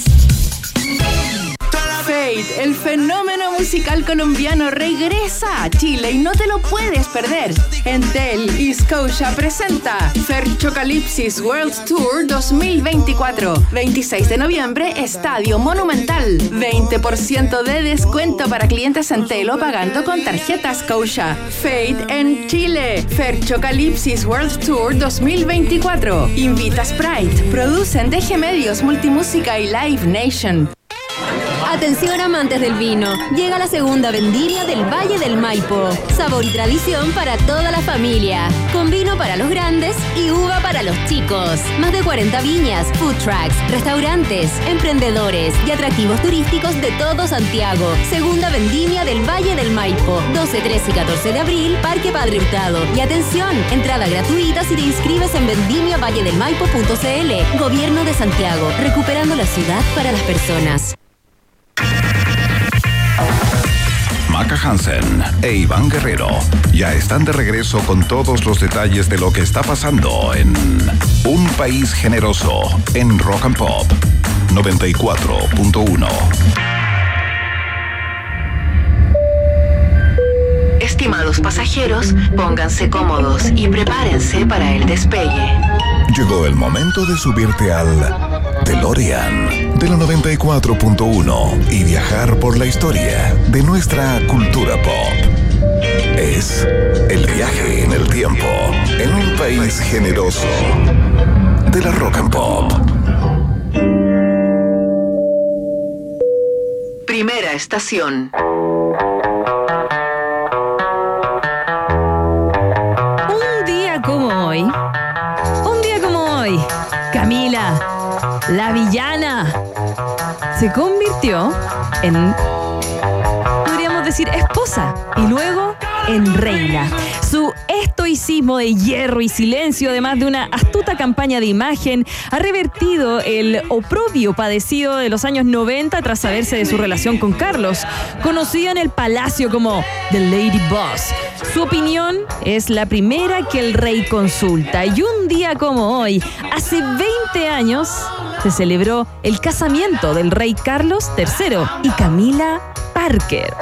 Fate, el fenómeno musical colombiano, regresa a Chile y no te lo puedes perder. Entel y Scotia presenta Ferchocalipsis World Tour 2024. 26 de noviembre, Estadio Monumental. 20% de descuento para clientes Entel o pagando con tarjeta Scotia. Fate en Chile. Ferchocalipsis World Tour 2024. Invita Sprite. Producen DG Medios, Multimúsica y Live Nation. Atención amantes del vino, llega la segunda vendimia del Valle del Maipo. Sabor y tradición para toda la familia, con vino para los grandes y uva para los chicos. Más de 40 viñas, food trucks, restaurantes, emprendedores y atractivos turísticos de todo Santiago. Segunda vendimia del Valle del Maipo, 12, 13 y 14 de abril, Parque Padre Hurtado. Y atención, entrada gratuita si te inscribes en vendimiavalledelmaipo.cl. Gobierno de Santiago, recuperando la ciudad para las personas. Maca Hansen e Iván Guerrero ya están de regreso con todos los detalles de lo que está pasando en Un País Generoso en Rock and Pop 94.1. Estimados pasajeros, pónganse cómodos y prepárense para el despegue. Llegó el momento de subirte al DeLorean de la 94.1 y viajar por la historia de nuestra cultura pop. Es el viaje en el tiempo en Un País Generoso de la Rock and Pop. Primera estación. Camila, la villana, se convirtió en, podríamos decir, esposa y luego en reina. Su estoicismo de hierro y silencio, además de una astuta campaña de imagen, ha revertido el oprobio padecido de los años 90 tras saberse de su relación con Carlos, conocido en el palacio como The Lady Boss. Su opinión es la primera que el rey consulta. Y un día como hoy, hace 20 años, se celebró el casamiento del rey Carlos III y Camila Parker.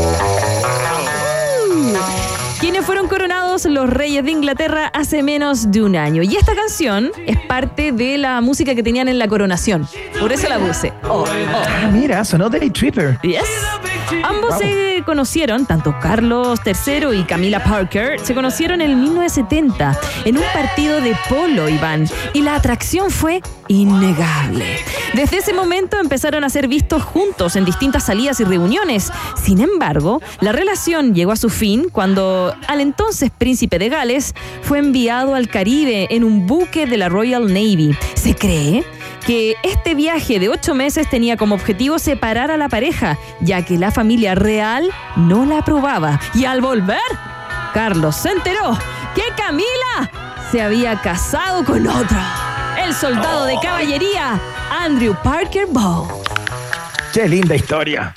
Quienes fueron coronados los reyes de Inglaterra hace menos de un año. Y esta canción es parte de la música que tenían en la coronación. Por eso la puse. Mira, sonó Day Tripper. Yes. Ambos se conocieron, tanto Carlos III y Camila Parker, se conocieron en 1970 en un partido de polo, Iván, y la atracción fue innegable. Desde ese momento empezaron a ser vistos juntos en distintas salidas y reuniones. Sin embargo, la relación llegó a su fin cuando al entonces príncipe de Gales fue enviado al Caribe en un buque de la Royal Navy. Se cree que este viaje de 8 meses tenía como objetivo separar a la pareja, ya que la familia real no la aprobaba. Y al volver, Carlos se enteró que Camila se había casado con otro. El soldado de caballería, Andrew Parker Bowles. Qué linda historia.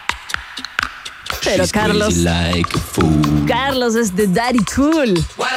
Pero Carlos es the daddy cool.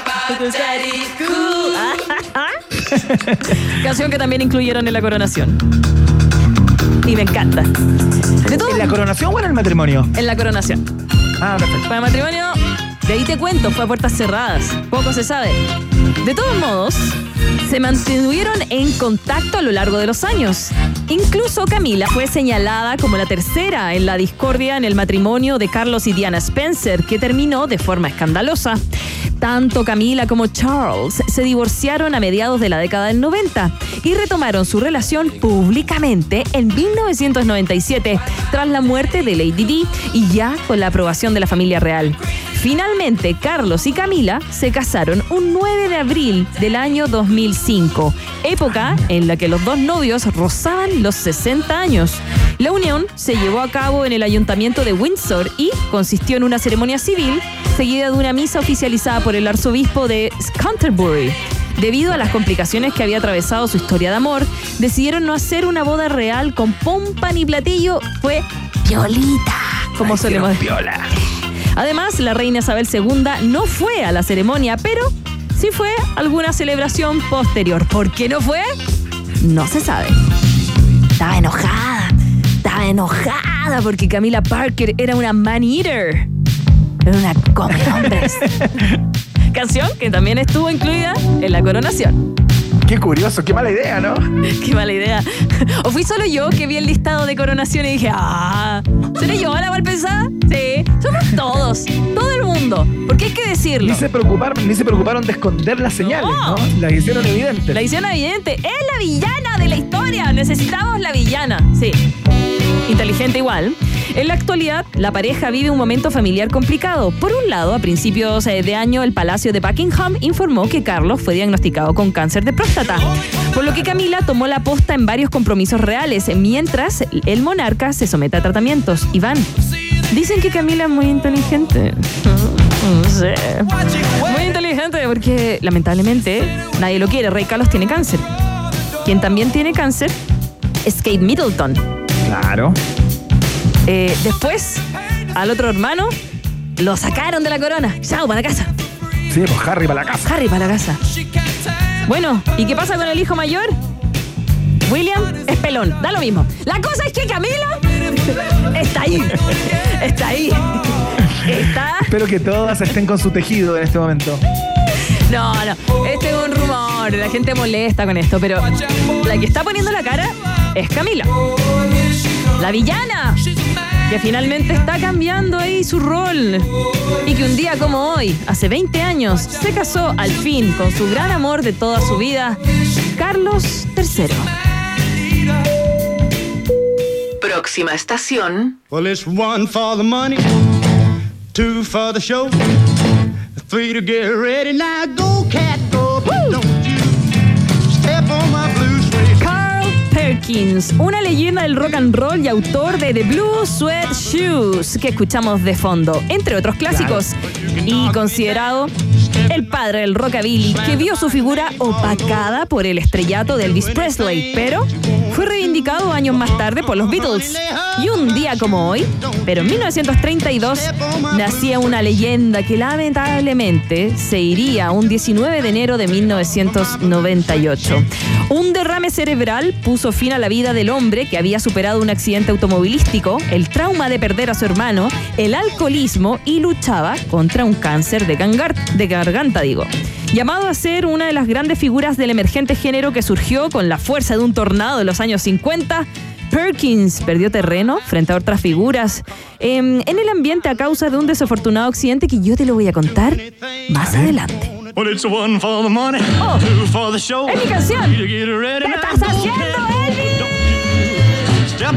Canción que también incluyeron en la coronación. Y me encanta. ¿En la coronación o en el matrimonio? En la coronación. Ah, perfecto. Para el matrimonio, de ahí te cuento, fue a puertas cerradas. Poco se sabe. De todos modos, se mantuvieron en contacto a lo largo de los años. Incluso Camila fue señalada como la tercera en la discordia en el matrimonio de Carlos y Diana Spencer, que terminó de forma escandalosa. Tanto Camila como Charles se divorciaron a mediados de la década del 90 y retomaron su relación públicamente en 1997, tras la muerte de Lady Di y ya con la aprobación de la familia real. Finalmente, Carlos y Camila se casaron un 9 de abril del año 2005, época en la que los dos novios rozaban los 60 años. La unión se llevó a cabo en el ayuntamiento de Windsor y consistió en una ceremonia civil seguida de una misa oficializada por el arzobispo de Canterbury. Debido a las complicaciones que había atravesado su historia de amor, decidieron no hacer una boda real con pompa ni platillo. Fue piolita, como solemos decir. Además, la reina Isabel II no fue a la ceremonia, pero sí fue a alguna celebración posterior. ¿Por qué no fue? No se sabe. Estaba enojada porque Camila Parker era una man-eater. Era una come hombres. Canción que también estuvo incluida en la coronación. Qué curioso, qué mala idea, ¿no? Qué mala idea. ¿O fui solo yo que vi el listado de coronación y dije, ¿seré yo la mal pensada? Sí, somos todos, todo el mundo. Porque hay que decirlo. Ni se preocuparon de esconder las señales, ¿no? Las hicieron evidentes. La hicieron evidente. Es la villana de la historia. Necesitamos la villana. Sí. Inteligente igual. En la actualidad, la pareja vive un momento familiar complicado. Por un lado, a principios de año, el Palacio de Buckingham informó que Carlos fue diagnosticado con cáncer de próstata, por lo que Camila tomó la posta en varios compromisos reales, mientras el monarca se somete a tratamientos. Iván, dicen que Camila es muy inteligente. No sé. Muy inteligente porque, lamentablemente, nadie lo quiere. Rey Carlos tiene cáncer. Quien también tiene cáncer es Kate Middleton. Claro. Después, al otro hermano lo sacaron de la corona. Chao, para la casa. Sí, pues Harry para la casa. Harry para la casa. Bueno, ¿y qué pasa con el hijo mayor? William es pelón, da lo mismo. La cosa es que Camila está ahí. Está ahí. Espero que todas estén con su tejido en este momento. No, este es un rumor. La gente molesta con esto, pero la que está poniendo la cara es Camila. La villana, que finalmente está cambiando ahí su rol. Y que un día como hoy, hace 20 años, se casó al fin con su gran amor de toda su vida, Carlos III. Próxima estación. Well, it's 1 for the money, 2 for the show, 3 to get ready. Now go, cat, go, but don't you step on my blue suede. Carl Perkins, una leyenda del rock and roll y autor de The Blue Suede Shoes, que escuchamos de fondo, entre otros clásicos, y considerado el padre del rockabilly, que vio su figura opacada por el estrellato de Elvis Presley, pero fue reivindicado años más tarde por los Beatles. Y un día como hoy, pero en 1932, nacía una leyenda que lamentablemente se iría un 19 de enero de 1998. Un derrame cerebral puso fin a la vida del hombre que había superado un accidente automovilístico, el trauma de perder a su hermano, el alcoholismo y luchaba contra un cáncer de garganta. Llamado a ser una de las grandes figuras del emergente género que surgió con la fuerza de un tornado de los años 50, Perkins perdió terreno frente a otras figuras en el ambiente a causa de un desafortunado accidente que yo te lo voy a contar más adelante. Well, it's 1 for the money, 2 for the show. ¡Es mi canción! ¿Qué estás haciendo, Elvis? Step on my blue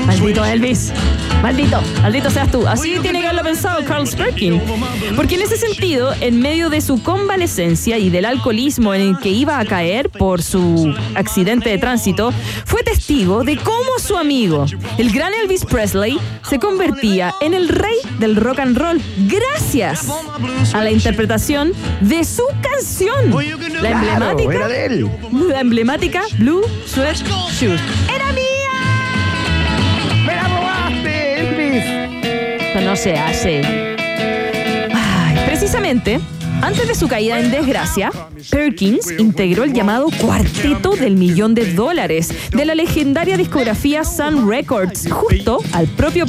Maldito Elvis. Maldito seas tú. Así tiene que haberlo pensado Carl Perkins. Porque en ese sentido, en medio de su convalecencia y del alcoholismo en el que iba a caer por su accidente de tránsito, fue testigo de cómo su amigo, el gran Elvis Presley, se convertía en el rey del rock and roll gracias a la interpretación de su canción. La emblemática, era de él. La emblemática Blue Suede Shoes. ¡Era mía! ¡Me la robaste, Elvis! No se hace. Ay, precisamente, antes de su caída en desgracia, Perkins integró el llamado Cuarteto del $1 Millón de la legendaria discografía Sun Records, junto al propio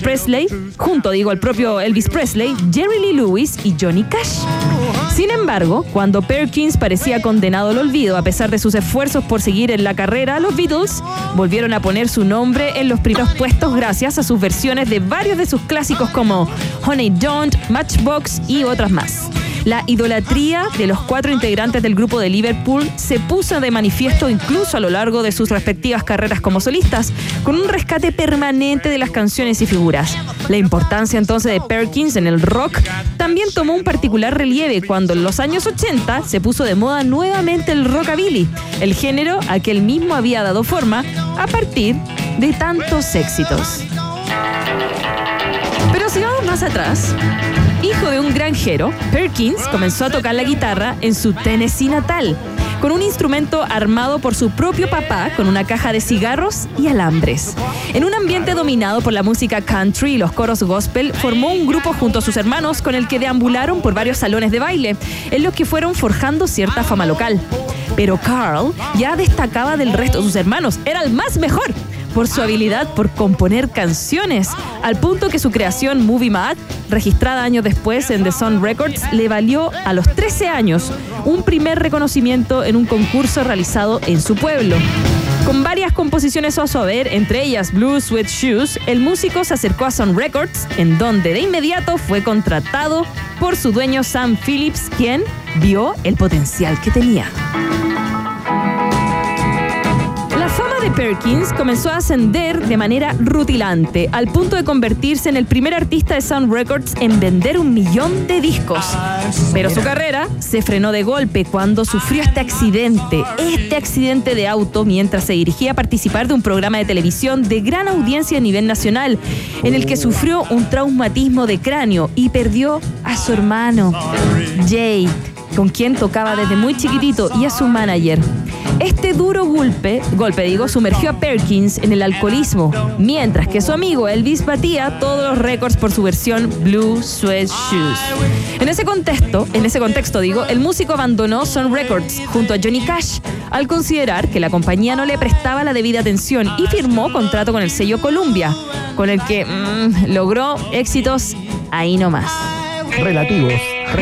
Elvis Presley, Jerry Lee Lewis y Johnny Cash. Sin embargo, cuando Perkins parecía condenado al olvido a pesar de sus esfuerzos por seguir en la carrera, los Beatles volvieron a poner su nombre en los primeros puestos gracias a sus versiones de varios de sus clásicos como Honey Don't, Matchbox y otras más. La idolatría de los 4 integrantes del grupo de Liverpool se puso de manifiesto incluso a lo largo de sus respectivas carreras como solistas, con un rescate permanente de las canciones y figuras. La importancia entonces de Perkins en el rock también tomó un particular relieve cuando en los años 80 se puso de moda nuevamente el rockabilly, el género a que él mismo había dado forma a partir de tantos éxitos. Pero si vamos más atrás, hijo de un granjero, Perkins comenzó a tocar la guitarra en su Tennessee natal, con un instrumento armado por su propio papá con una caja de cigarros y alambres. En un ambiente dominado por la música country y los coros gospel, formó un grupo junto a sus hermanos con el que deambularon por varios salones de baile, en los que fueron forjando cierta fama local. Pero Carl ya destacaba del resto de sus hermanos, era el más mejor por su habilidad por componer canciones, al punto que su creación Movie Mad, registrada años después en The Sun Records, le valió a los 13 años un primer reconocimiento en un concurso realizado en su pueblo. Con varias composiciones a su haber, entre ellas Blue Suede Shoes, el músico se acercó a Sun Records, en donde de inmediato fue contratado por su dueño Sam Phillips, quien vio el potencial que tenía. De Perkins comenzó a ascender de manera rutilante, al punto de convertirse en el primer artista de Sun Records en vender 1 millón de discos. Pero su carrera se frenó de golpe cuando sufrió este accidente de auto mientras se dirigía a participar de un programa de televisión de gran audiencia a nivel nacional, en el que sufrió un traumatismo de cráneo y perdió a su hermano, Jay, con quien tocaba desde muy chiquitito, y a su manager. Este duro golpe, sumergió a Perkins en el alcoholismo, mientras que su amigo Elvis batía todos los récords por su versión Blue Suede Shoes. En ese contexto, el músico abandonó Sun Records junto a Johnny Cash, al considerar que la compañía no le prestaba la debida atención, y firmó contrato con el sello Columbia, con el que logró éxitos ahí nomás. Relativos.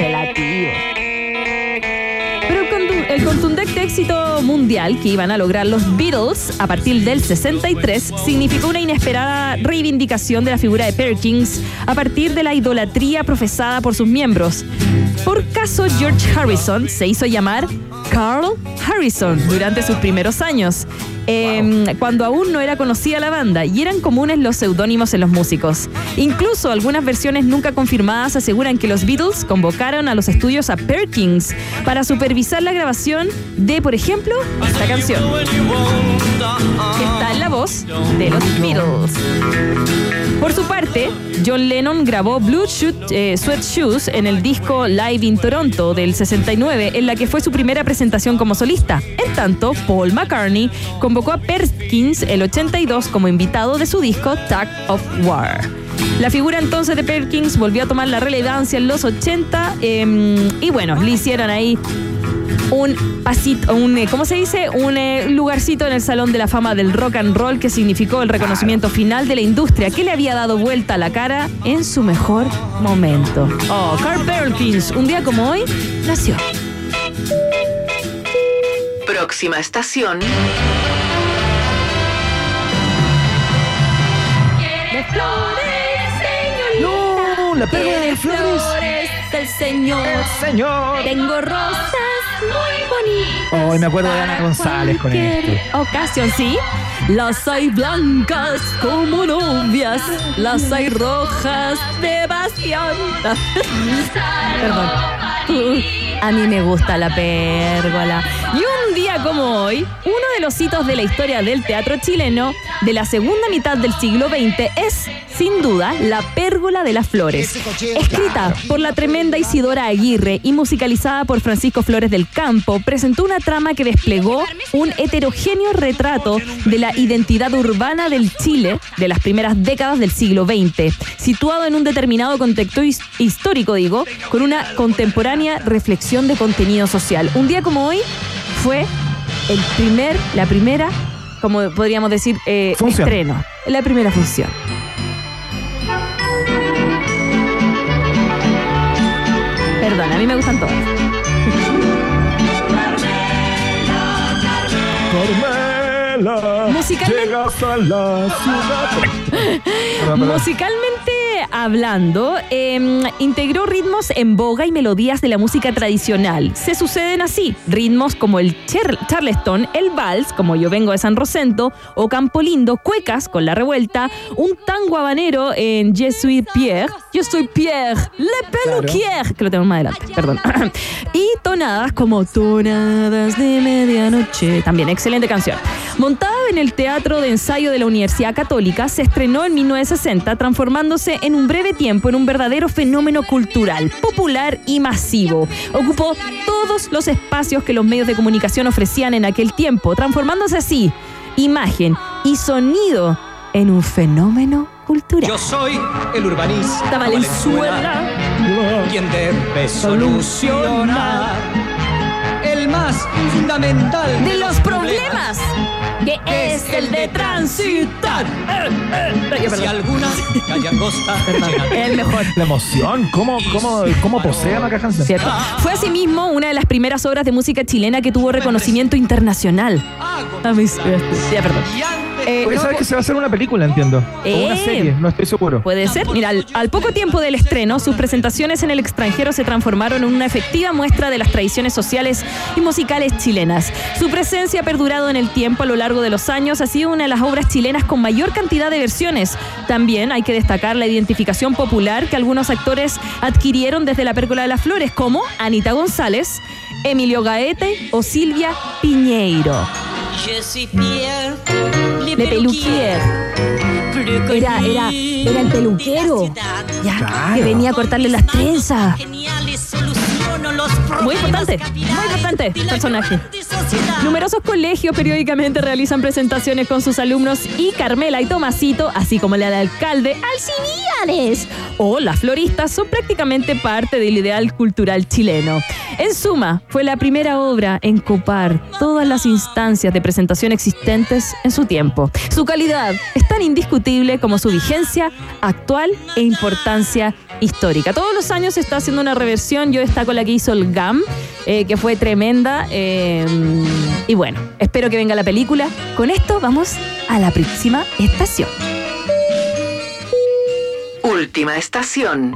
El contundente éxito mundial que iban a lograr los Beatles a partir del 63 significó una inesperada reivindicación de la figura de Perkins a partir de la idolatría profesada por sus miembros. Por caso, George Harrison se hizo llamar Carl Harrison durante sus primeros años, cuando aún no era conocida la banda, y eran comunes los seudónimos en los músicos. Incluso algunas versiones nunca confirmadas aseguran que los Beatles convocaron a los estudios a Perkins para supervisar la grabación de, por ejemplo, esta canción, que está en la voz de los Beatles. Por su parte, John Lennon grabó Blue Suede Shoes en el disco Live in Toronto del 69, en la que fue su primera presentación como solista. En tanto, Paul McCartney convocó a Perkins el 82 como invitado de su disco Tug of War. La figura entonces de Perkins volvió a tomar la relevancia en los 80 y bueno, le hicieron ahí un pasito, un lugarcito en el Salón de la Fama del Rock and Roll, que significó el reconocimiento final de la industria que le había dado vuelta a la cara en su mejor momento. Oh, Carl Perkins, un día como hoy, nació. Próxima estación. ¡No! ¡La perla de Flores! el Señor. Tengo rosas muy bonitas. Hoy me acuerdo de Ana González con esto. Ocasión, ¿sí? Las hay blancas como novias, las hay rojas de pasión. Perdón. A mí me gusta la pérgola. Y un día como hoy, uno de los hitos de la historia del teatro chileno de la segunda mitad del siglo XX es, sin duda, La Pérgola de las Flores. Escrita por la tremenda Isidora Aguirre y musicalizada por Francisco Flores del Campo, presentó una trama que desplegó un heterogéneo retrato de la identidad urbana del Chile de las primeras décadas del siglo XX, situado en un determinado contexto histórico, con una contemporánea reflexión de contenido social. Un día como hoy fue la primera, como podríamos decir, estreno. La primera función. Perdón, a mí me gustan todas. Carmela, llegas a la ciudad. Musicalmente hablando, integró ritmos en boga y melodías de la música tradicional. Se suceden así, ritmos como el charleston, el vals, como Yo vengo de San Rosendo, o Campo Lindo, cuecas con La Revuelta, un tango habanero en Je suis Pierre, yo soy Pierre, le peluquier, que lo tenemos más adelante, perdón. Y tonadas como Tonadas de Medianoche, también excelente canción. Montada en el Teatro de Ensayo de la Universidad Católica, se estrenó en 1960, transformándose en un breve tiempo en un verdadero fenómeno cultural, popular y masivo. Ocupó todos los espacios que los medios de comunicación ofrecían en aquel tiempo, transformándose así, imagen y sonido en un fenómeno cultural. Yo soy el urbanista Valenzuela, quien debe solucionar el más fundamental de los problemas, que es el de transitar. Si alguna calle angosta el mejor. La emoción, ¿cómo posee a Maca Hansen? Cierto. Fue asimismo una de las primeras obras de música chilena que tuvo reconocimiento internacional. Ya, perdón. Porque sabes que se va a hacer una película, entiendo. O una serie, no estoy seguro. Puede ser. Mira, al poco tiempo del estreno, sus presentaciones en el extranjero se transformaron en una efectiva muestra de las tradiciones sociales y musicales chilenas. Su presencia ha perdurado en el tiempo a lo largo de los años, ha sido una de las obras chilenas con mayor cantidad de versiones. También hay que destacar la identificación popular que algunos actores adquirieron desde La Pérgola de las Flores, como Anita González, Emilio Gaete o Silvia Piñeiro. Le peluquier. Era el peluquero. Ya, claro. Que venía a cortarle las trenzas. Muy importante personaje. Numerosos colegios periódicamente realizan presentaciones con sus alumnos y Carmela y Tomasito, así como la del alcalde Alcibiades o las floristas, son prácticamente parte del ideal cultural chileno. En suma, fue la primera obra en copar todas las instancias de presentación existentes en su tiempo. Su calidad es tan indiscutible como su vigencia actual e importancia histórica. Todos los años se está haciendo una reversión. Yo destaco la que hizo el GAM, que fue tremenda. Y bueno, espero que venga la película. Con esto vamos a la próxima estación. Última estación.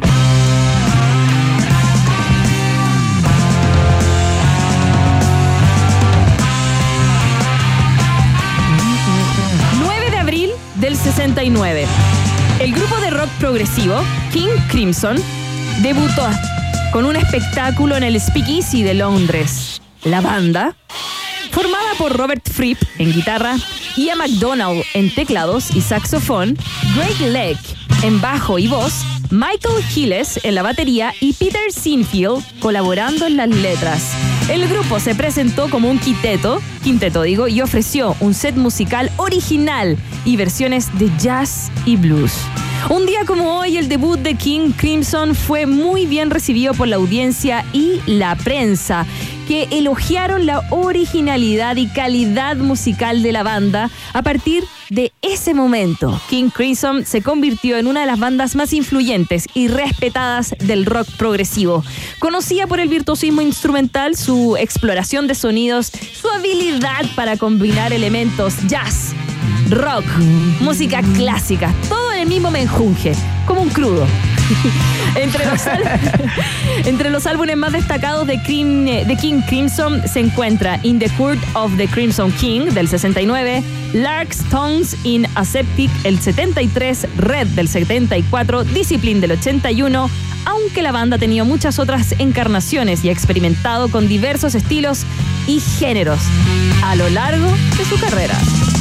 Del 69. El grupo de rock progresivo King Crimson debutó con un espectáculo en el Speakeasy de Londres. La banda, formada por Robert Fripp en guitarra, Ian MacDonald en teclados y saxofón, Greg Legg en bajo y voz, Michael Gilles en la batería y Peter Sinfield colaborando en las letras. El grupo se presentó como un quinteto, y ofreció un set musical original y versiones de jazz y blues. Un día como hoy, el debut de King Crimson fue muy bien recibido por la audiencia y la prensa, que elogiaron la originalidad y calidad musical de la banda. A partir de ese momento, King Crimson se convirtió en una de las bandas más influyentes y respetadas del rock progresivo. Conocida por el virtuosismo instrumental, su exploración de sonidos, su habilidad para combinar elementos jazz, rock, música clásica, todo en el mismo menjunje, como un crudo. Entre los álbumes más destacados de King Crimson se encuentra In the Court of the Crimson King del 69, Lark's Tongues in Aseptic el 73, Red del 74, Discipline del 81, aunque la banda ha tenido muchas otras encarnaciones y ha experimentado con diversos estilos y géneros a lo largo de su carrera.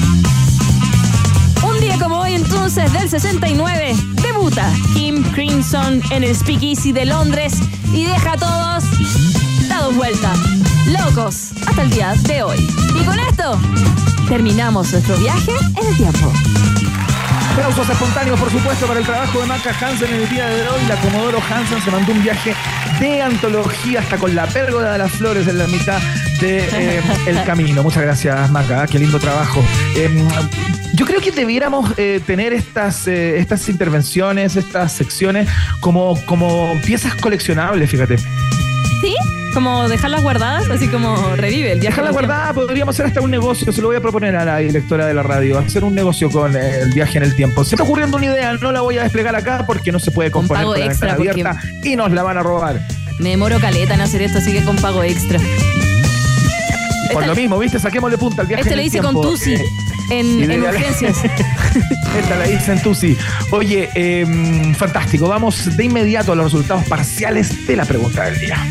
Un día como hoy, entonces, del 69, debuta King Crimson en el Speakeasy de Londres y deja a todos dados vuelta, locos, hasta el día de hoy. Y con esto, terminamos nuestro viaje en el tiempo. Aplausos espontáneos, por supuesto, para el trabajo de Maca Hansen en el día de hoy. La Comodoro Hansen se mandó un viaje de antología hasta con la pérgola de las flores en la mitad de el camino. Muchas gracias, Maca. Qué lindo trabajo. Yo creo que debiéramos tener estas intervenciones, estas secciones como piezas coleccionables, fíjate. ¿Sí? Como dejarlas guardadas, así como revive el viaje. Dejarlas guardadas, podríamos hacer hasta un negocio. Se lo voy a proponer a la directora de la radio, hacer un negocio con el viaje en el tiempo. Se está ocurriendo una idea, no la voy a desplegar acá porque no se puede componer con la ventana abierta y nos la van a robar. Me demoro caleta en hacer esto, así que con pago extra. Por lo mismo, ¿viste? Saquémosle punta al viaje en el tiempo. Lo hice con Tusi en urgencias. Esta la hice en Tusi. Oye, fantástico. Vamos de inmediato a los resultados parciales de la pregunta del día.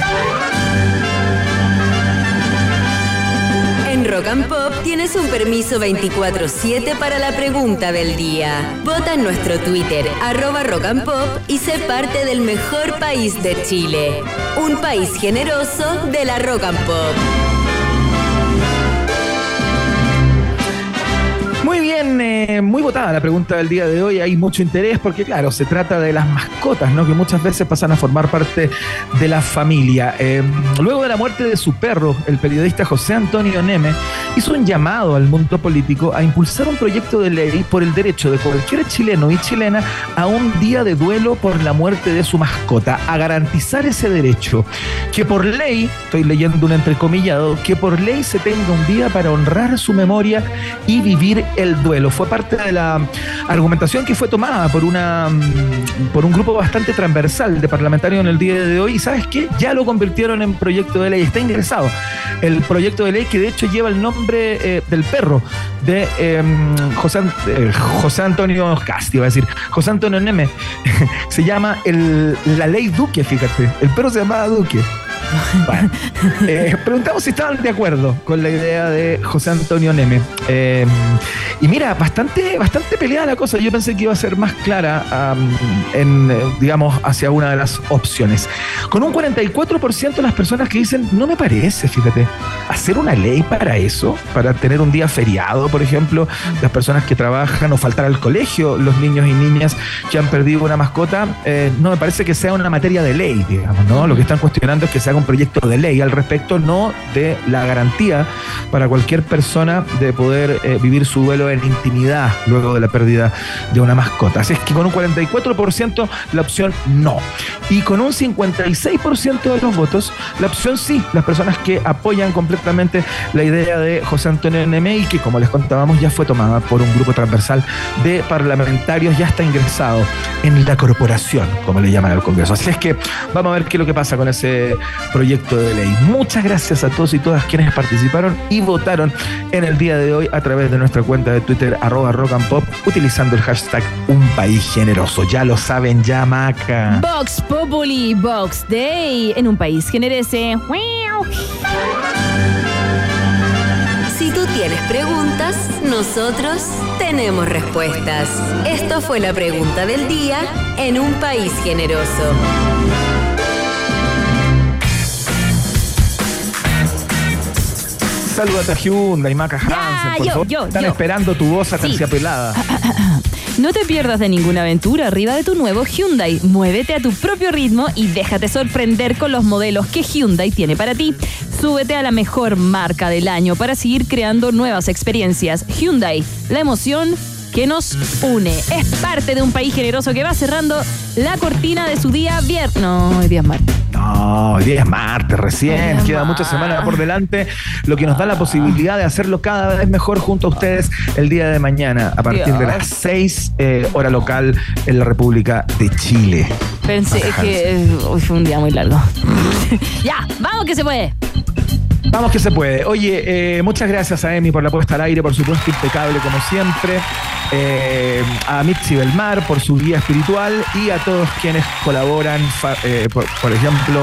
En Rock and Pop tienes un permiso 24/7 para la pregunta del día. Vota en nuestro Twitter, @rockandpop, y sé parte del mejor país de Chile. Un país generoso de la Rock and Pop. Muy bien, muy votada la pregunta del día de hoy. Hay mucho interés porque, claro, se trata de las mascotas, ¿no? Que muchas veces pasan a formar parte de la familia. Luego de la muerte de su perro, el periodista José Antonio Neme hizo un llamado al mundo político a impulsar un proyecto de ley por el derecho de cualquier chileno y chilena a un día de duelo por la muerte de su mascota, a garantizar ese derecho. Que por ley, estoy leyendo un entrecomillado, que por ley se tenga un día para honrar su memoria y vivir el duelo. Fue parte de la argumentación que fue tomada por un grupo bastante transversal de parlamentarios en el día de hoy. ¿Y sabes qué? Ya lo convirtieron en proyecto de ley. Está ingresado el proyecto de ley, que de hecho lleva el nombre del perro de José Antonio Casti, iba a decir José Antonio Neme. Se llama la ley Duque, fíjate. El perro se llamaba Duque. Bueno, preguntamos si estaban de acuerdo con la idea de José Antonio Neme. Y mira, bastante peleada la cosa. Yo pensé que iba a ser más clara digamos, hacia una de las opciones. Con un 44% de las personas que dicen, no me parece, fíjate, hacer una ley para eso, para tener un día feriado, por ejemplo, las personas que trabajan o faltar al colegio, los niños y niñas que han perdido una mascota, no me parece que sea una materia de ley, digamos, ¿no? Lo que están cuestionando es que se haga un proyecto de ley al respecto, no de la garantía para cualquier persona de poder vivir su duelo en intimidad luego de la pérdida de una mascota. Así es que con un 44% la opción no. Y con un 56% de los votos, la opción sí, las personas que apoyan completamente la idea de José Antonio Neme y que, como les contábamos, ya fue tomada por un grupo transversal de parlamentarios, ya está ingresado en la corporación, como le llaman al Congreso. Así es que vamos a ver qué es lo que pasa con ese proyecto de ley. Muchas gracias a todos y todas quienes participaron y votaron en el día de hoy a través de nuestra cuenta de Twitter, @rockandpop, utilizando el hashtag Un País Generoso. Ya lo saben, ya, Maca. Vox Populi, Vox Day, en un país generese. Si tú tienes preguntas, nosotros tenemos respuestas. Esto fue la pregunta del día en Un País Generoso. Saludos a Hyundai, Maca Hansen, por favor. Están esperando tu voz aterciopelada. No te pierdas de ninguna aventura arriba de tu nuevo Hyundai. Muévete a tu propio ritmo y déjate sorprender con los modelos que Hyundai tiene para ti. Súbete a la mejor marca del año para seguir creando nuevas experiencias. Hyundai, la emoción que nos une. Es parte de Un País Generoso que va cerrando la cortina de su día viernes. No, hoy día es martes. No, hoy día es martes recién, queda mucha semana por delante, lo que nos da la posibilidad de hacerlo cada vez mejor junto a ustedes el día de mañana, a partir de las 6 hora local en la República de Chile. Pensé que hoy fue un día muy largo. Ya, vamos que se puede. Vamos que se puede. Oye, muchas gracias a Emi por la puesta al aire, por supuesto, impecable como siempre. A Mitzi Belmar por su guía espiritual y a todos quienes colaboran, por ejemplo,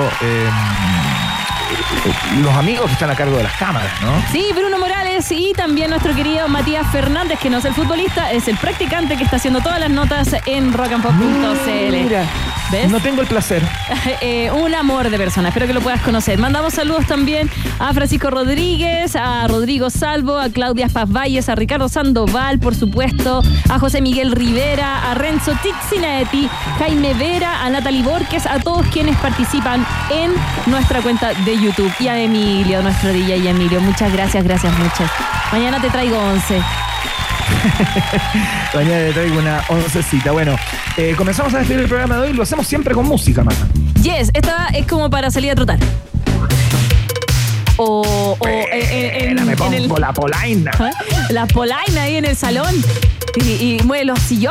los amigos que están a cargo de las cámaras, ¿no? Sí, Bruno Morales y también nuestro querido Matías Fernández, que no es el futbolista, es el practicante que está haciendo todas las notas en rockandpop.cl. Mira, ¿ves? No tengo el placer. Un amor de persona, espero que lo puedas conocer. Mandamos saludos también a Francisco Rodríguez, a Rodrigo Salvo, a Claudia Paz Valles, a Ricardo Sandoval, por supuesto, a José Miguel Rivera, a Renzo Tizzinetti, Jaime Vera, a Natalie Borges, a todos quienes participan en nuestra cuenta de YouTube. Y a Emilio, nuestro DJ y Emilio. Muchas gracias muchas. Mañana te traigo 11. Mañana te traigo una 11cita. Bueno, comenzamos a despedir el programa de hoy. Lo hacemos siempre con música, Marta. Yes, esta es como para salir a trotar. Me pongo la polaina. La polaina ahí en el salón. Y mueve los sillones.